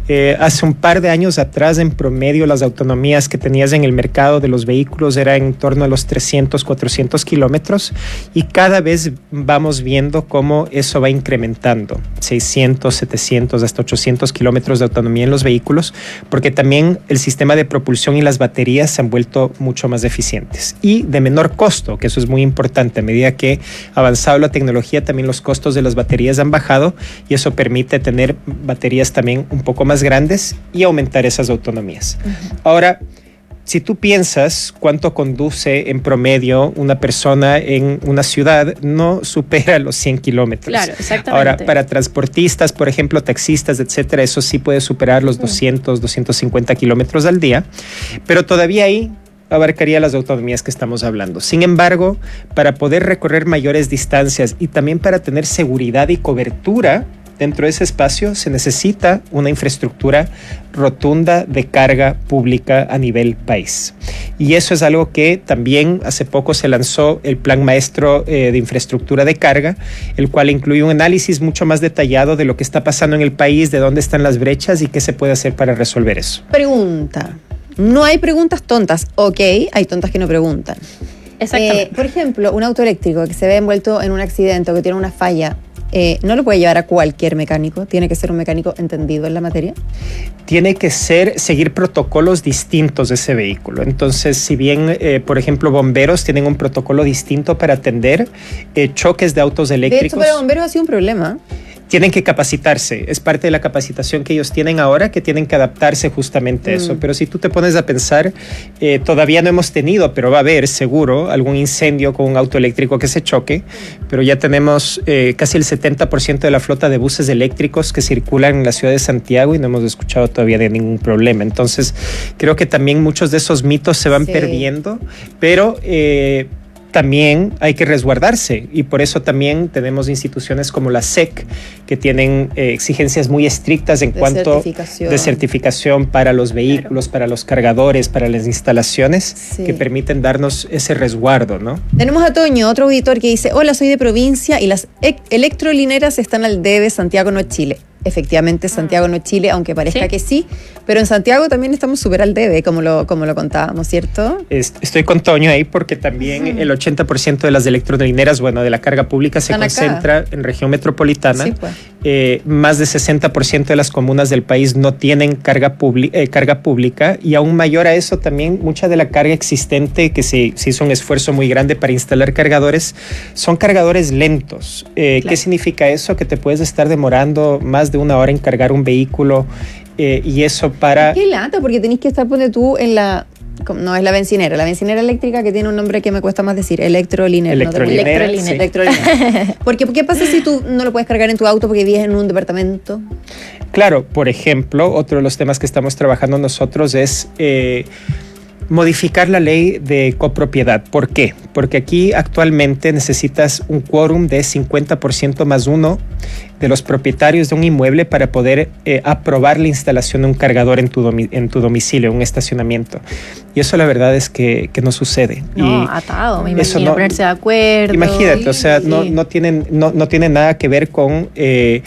Eh, hace un par de años atrás, en promedio, las autonomías que tenías en el mercado de los vehículos era en torno a los trescientos, cuatrocientos kilómetros, y cada vez vamos viendo cómo eso va incrementando, seiscientos, setecientos, hasta ochocientos kilómetros de autonomía en los vehículos, porque también el sistema de propulsión y las baterías se han vuelto mucho más eficientes y de menor costo, que eso es muy importante. A medida que ha avanzado la tecnología, también los costos de las baterías han bajado, y eso permite tener baterías también un poco más grandes y aumentar esas autonomías. Uh-huh. Ahora, si tú piensas cuánto conduce en promedio una persona en una ciudad, no supera los cien kilómetros. Claro, exactamente. Ahora, para transportistas, por ejemplo, taxistas, etcétera, eso sí puede superar los uh-huh. doscientos, doscientos cincuenta kilómetros al día, pero todavía ahí abarcaría las autonomías que estamos hablando. Sin embargo, para poder recorrer mayores distancias y también para tener seguridad y cobertura dentro de ese espacio, se necesita una infraestructura rotunda de carga pública a nivel país. Y eso es algo que también hace poco se lanzó el Plan Maestro eh, de Infraestructura de Carga, el cual incluye un análisis mucho más detallado de lo que está pasando en el país, de dónde están las brechas y qué se puede hacer para resolver eso. Pregunta. No hay preguntas tontas. Ok, hay tontas que no preguntan. Exactamente. Eh, por ejemplo, un auto eléctrico que se ve envuelto en un accidente o que tiene una falla, Eh, ¿no lo puede llevar a cualquier mecánico? ¿Tiene que ser un mecánico entendido en la materia? Tiene que ser, seguir protocolos distintos de ese vehículo. Entonces, si bien, eh, por ejemplo, bomberos tienen un protocolo distinto para atender eh, choques de autos eléctricos. De hecho, para bomberos ha sido un problema. Tienen que capacitarse, es parte de la capacitación que ellos tienen ahora, que tienen que adaptarse justamente a eso. Mm. Pero si tú te pones a pensar, eh, todavía no hemos tenido, pero va a haber seguro algún incendio con un auto eléctrico que se choque, pero ya tenemos eh, casi el setenta por ciento de la flota de buses eléctricos que circulan en la ciudad de Santiago y no hemos escuchado todavía de ningún problema. Entonces, creo que también muchos de esos mitos se van sí. perdiendo, pero Eh, también hay que resguardarse, y por eso también tenemos instituciones como la S E C que tienen eh, exigencias muy estrictas en de cuanto certificación. de certificación para los vehículos, claro. para los cargadores, para las instalaciones sí. que permiten darnos ese resguardo, ¿no? Tenemos a Toño, otro auditor, que dice: hola, soy de provincia y las e- electrolineras están al debe, Santiago no es Chile. Efectivamente, Santiago no es Chile, aunque parezca ¿Sí? que sí, pero en Santiago también estamos súper al debe, como lo, como lo contábamos, ¿cierto? Estoy con Toño ahí porque también uh-huh. el ochenta por ciento de las electrolineras, bueno, de la carga pública se Están concentra acá. en región metropolitana. Sí, pues. eh, más de sesenta por ciento de las comunas del país no tienen carga, publi- eh, carga pública, y aún mayor a eso también mucha de la carga existente, que se, se hizo un esfuerzo muy grande para instalar cargadores, son cargadores lentos. Eh, claro. ¿Qué significa eso? Que te puedes estar demorando más de una hora en cargar un vehículo, eh, y eso para... Qué lata, porque tenés que estar, pone tú en la... No es la bencinera, la bencinera eléctrica, que tiene un nombre que me cuesta más decir, electrolinera. Electrolinera, no, sí. electrolinera. Porque, ¿qué pasa si tú no lo puedes cargar en tu auto porque vives en un departamento? Claro, por ejemplo, otro de los temas que estamos trabajando nosotros es... Eh, modificar la ley de copropiedad. ¿Por qué? Porque aquí actualmente necesitas un quórum de cincuenta por ciento más uno de los propietarios de un inmueble para poder eh, aprobar la instalación de un cargador en tu, domi- en tu domicilio, en un estacionamiento. Y eso la verdad es que, que no sucede. No, y atado, me imagino, no, ponerse de acuerdo. Imagínate, o sea, sí. no, no, tienen, no, no tiene nada que ver con... Eh,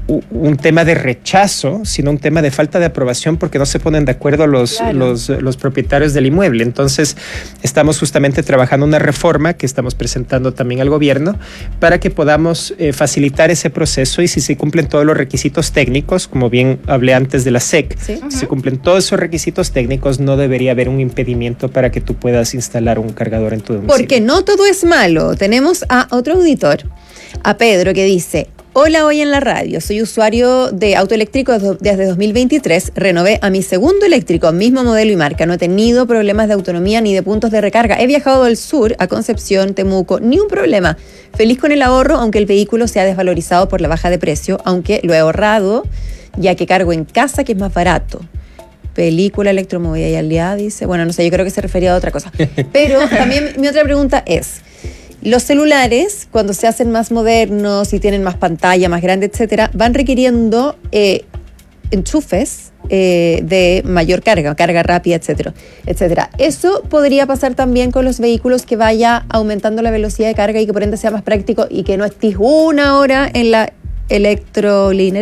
un tema de rechazo, sino un tema de falta de aprobación, porque no se ponen de acuerdo los, claro. los, los propietarios del inmueble. Entonces, estamos justamente trabajando una reforma que estamos presentando también al gobierno para que podamos eh, facilitar ese proceso, y si se cumplen todos los requisitos técnicos, como bien hablé antes de la S E C, ¿Sí? si uh-huh. se cumplen todos esos requisitos técnicos, no debería haber un impedimento para que tú puedas instalar un cargador en tu domicilio. Porque no todo es malo. Tenemos a otro auditor, a Pedro, que dice: hola, hoy en la radio, soy usuario de auto eléctrico desde dos mil veintitrés, renové a mi segundo eléctrico, mismo modelo y marca, no he tenido problemas de autonomía ni de puntos de recarga, he viajado al sur, a Concepción, Temuco, ni un problema, feliz con el ahorro, aunque el vehículo se ha desvalorizado por la baja de precio, aunque lo he ahorrado, ya que cargo en casa, que es más barato. Película, electromovilidad y aliada, dice, bueno, no sé, yo creo que se refería a otra cosa, pero también mi otra pregunta es: los celulares, cuando se hacen más modernos y tienen más pantalla, más grande, etcétera, van requiriendo eh, enchufes eh, de mayor carga, carga rápida, etcétera, etcétera. ¿Eso podría pasar también con los vehículos, que vaya aumentando la velocidad de carga y que por ende sea más práctico y que no estés una hora en la electrolinera?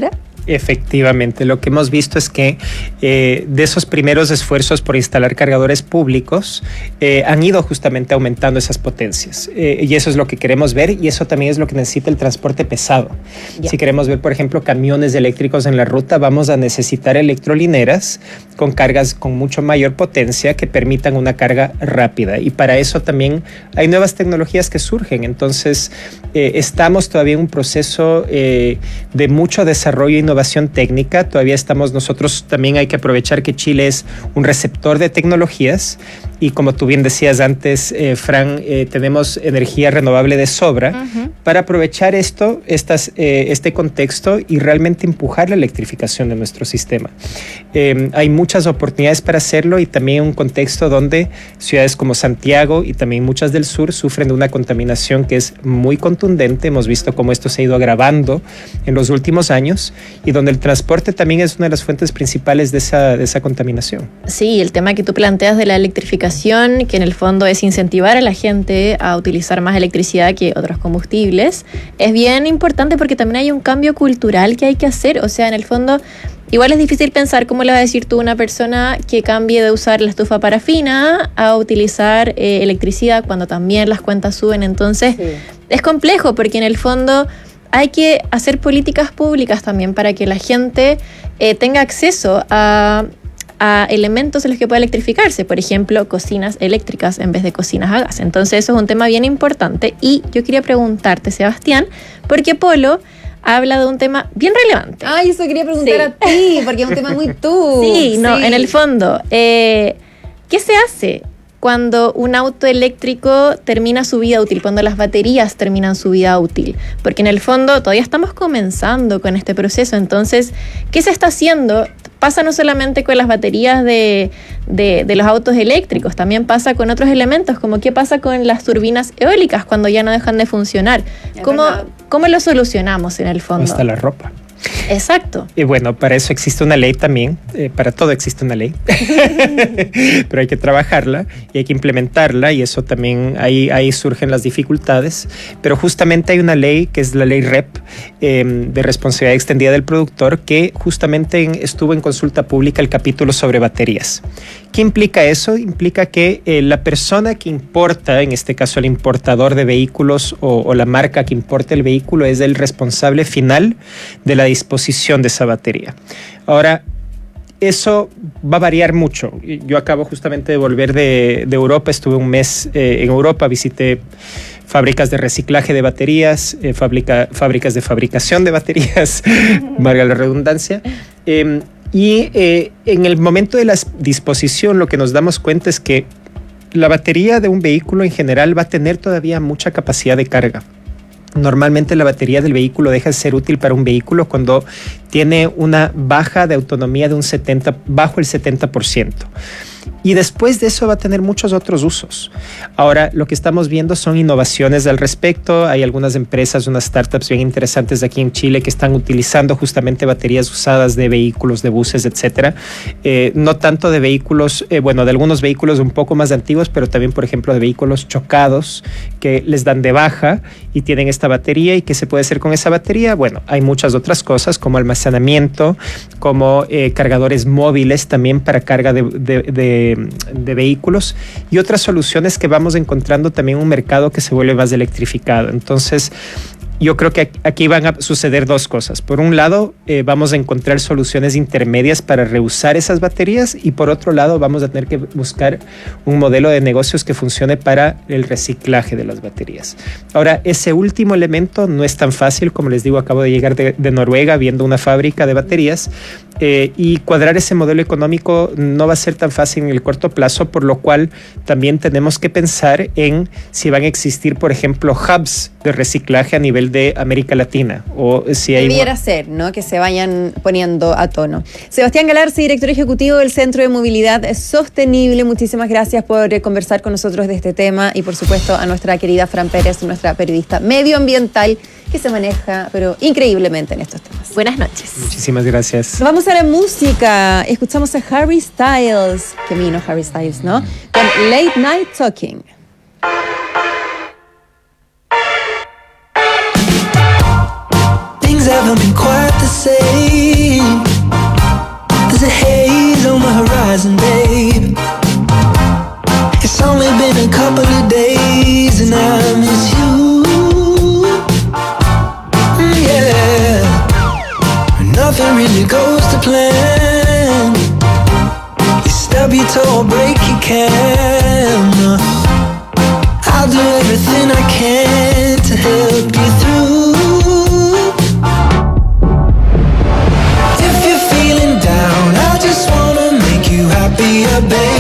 Efectivamente, lo que hemos visto es que eh, de esos primeros esfuerzos por instalar cargadores públicos eh, han ido justamente aumentando esas potencias eh, y eso es lo que queremos ver y eso también es lo que necesita el transporte pesado. Yeah. Si queremos ver, por ejemplo, camiones eléctricos en la ruta, vamos a necesitar electrolineras con cargas con mucho mayor potencia que permitan una carga rápida y para eso también hay nuevas tecnologías que surgen. Entonces eh, estamos todavía en un proceso eh, de mucho desarrollo e innovación técnica. Todavía estamos nosotros, también hay que aprovechar que Chile es un receptor de tecnologías y como tú bien decías antes, eh, Fran, eh, tenemos energía renovable de sobra uh-huh. para aprovechar esto, estas, eh, este contexto y realmente empujar la electrificación de nuestro sistema. Eh, hay muchas oportunidades para hacerlo y también un contexto donde ciudades como Santiago y también muchas del sur sufren de una contaminación que es muy contundente. Hemos visto cómo esto se ha ido agravando en los últimos años y donde el transporte también es una de las fuentes principales de esa, de esa contaminación. Sí, el tema que tú planteas de la electrificación, que en el fondo es incentivar a la gente a utilizar más electricidad que otros combustibles, es bien importante porque también hay un cambio cultural que hay que hacer. O sea, en el fondo, igual es difícil pensar cómo le va a decir tú a una persona que cambie de usar la estufa parafina a utilizar eh, electricidad cuando también las cuentas suben. Entonces, sí. es complejo porque en el fondo hay que hacer políticas públicas también para que la gente eh, tenga acceso a, a elementos en los que pueda electrificarse. Por ejemplo, cocinas eléctricas en vez de cocinas a gas. Entonces eso es un tema bien importante. Y yo quería preguntarte, Sebastián, porque Polo habla de un tema bien relevante. Ay, eso quería preguntar sí. a ti, porque es un tema muy tú. Sí, no, sí. en el fondo, eh, ¿qué se hace cuando un auto eléctrico termina su vida útil, cuando las baterías terminan su vida útil? Porque en el fondo todavía estamos comenzando con este proceso. Entonces, ¿qué se está haciendo? Pasa no solamente con las baterías de, de, de los autos eléctricos, también pasa con otros elementos, como qué pasa con las turbinas eólicas cuando ya no dejan de funcionar. ¿Cómo, ¿Cómo lo solucionamos en el fondo? Hasta la ropa. Exacto. Y bueno, para eso existe una ley también, eh, para todo existe una ley, pero hay que trabajarla y hay que implementarla y eso también, ahí, ahí surgen las dificultades, pero justamente hay una ley que es la ley R E P eh, de responsabilidad extendida del productor que justamente en, estuvo en consulta pública el capítulo sobre baterías. ¿Qué implica eso? Implica que eh, la persona que importa, en este caso el importador de vehículos o, o la marca que importa el vehículo es el responsable final de la disposición de esa batería. Ahora, eso va a variar mucho. Yo acabo justamente de volver de, de Europa, estuve un mes eh, en Europa, visité fábricas de reciclaje de baterías, eh, fábrica, fábricas de fabricación de baterías, valga la redundancia. Eh, y eh, en el momento de la disposición lo que nos damos cuenta es que la batería de un vehículo en general va a tener todavía mucha capacidad de carga. Normalmente la batería del vehículo deja de ser útil para un vehículo cuando tiene una baja de autonomía de un setenta, bajo el setenta por ciento. Y después de eso va a tener muchos otros usos. Ahora, lo que estamos viendo son innovaciones al respecto. Hay algunas empresas, unas startups bien interesantes aquí en Chile que están utilizando justamente baterías usadas de vehículos, de buses, etcétera. Eh, no tanto de vehículos, eh, bueno, de algunos vehículos un poco más antiguos, pero también, por ejemplo, de vehículos chocados que les dan de baja y tienen esta batería. ¿Y qué se puede hacer con esa batería? Bueno, hay muchas otras cosas como almacenamiento, como eh, cargadores móviles también para carga de, de, de de vehículos y otras soluciones que vamos encontrando también un mercado que se vuelve más electrificado. Entonces, yo creo que aquí van a suceder dos cosas. Por un lado, eh, vamos a encontrar soluciones intermedias para reusar esas baterías y por otro lado, vamos a tener que buscar un modelo de negocios que funcione para el reciclaje de las baterías. Ahora, ese último elemento no es tan fácil. Como les digo, acabo de llegar de, de Noruega viendo una fábrica de baterías eh, y cuadrar ese modelo económico no va a ser tan fácil en el corto plazo, por lo cual también tenemos que pensar en si van a existir, por ejemplo, hubs de reciclaje a nivel de América Latina o si hay... Debiera ser, ¿no? Que se vayan poniendo a tono. Sebastián Galarza, director ejecutivo del Centro de Movilidad Sostenible, muchísimas gracias por conversar con nosotros de este tema y por supuesto a nuestra querida Fran Pérez, nuestra periodista medioambiental que se maneja pero increíblemente en estos temas. Buenas noches. Muchísimas gracias. Vamos a la música. Escuchamos a Harry Styles, que vino Harry Styles, ¿no? Con Late Night Talking. Things haven't been quite the same. nothing really goes to plan. You stub your toe or break your can. I'll do everything I can to help you through. If you're feeling down, I just wanna make you happier, baby.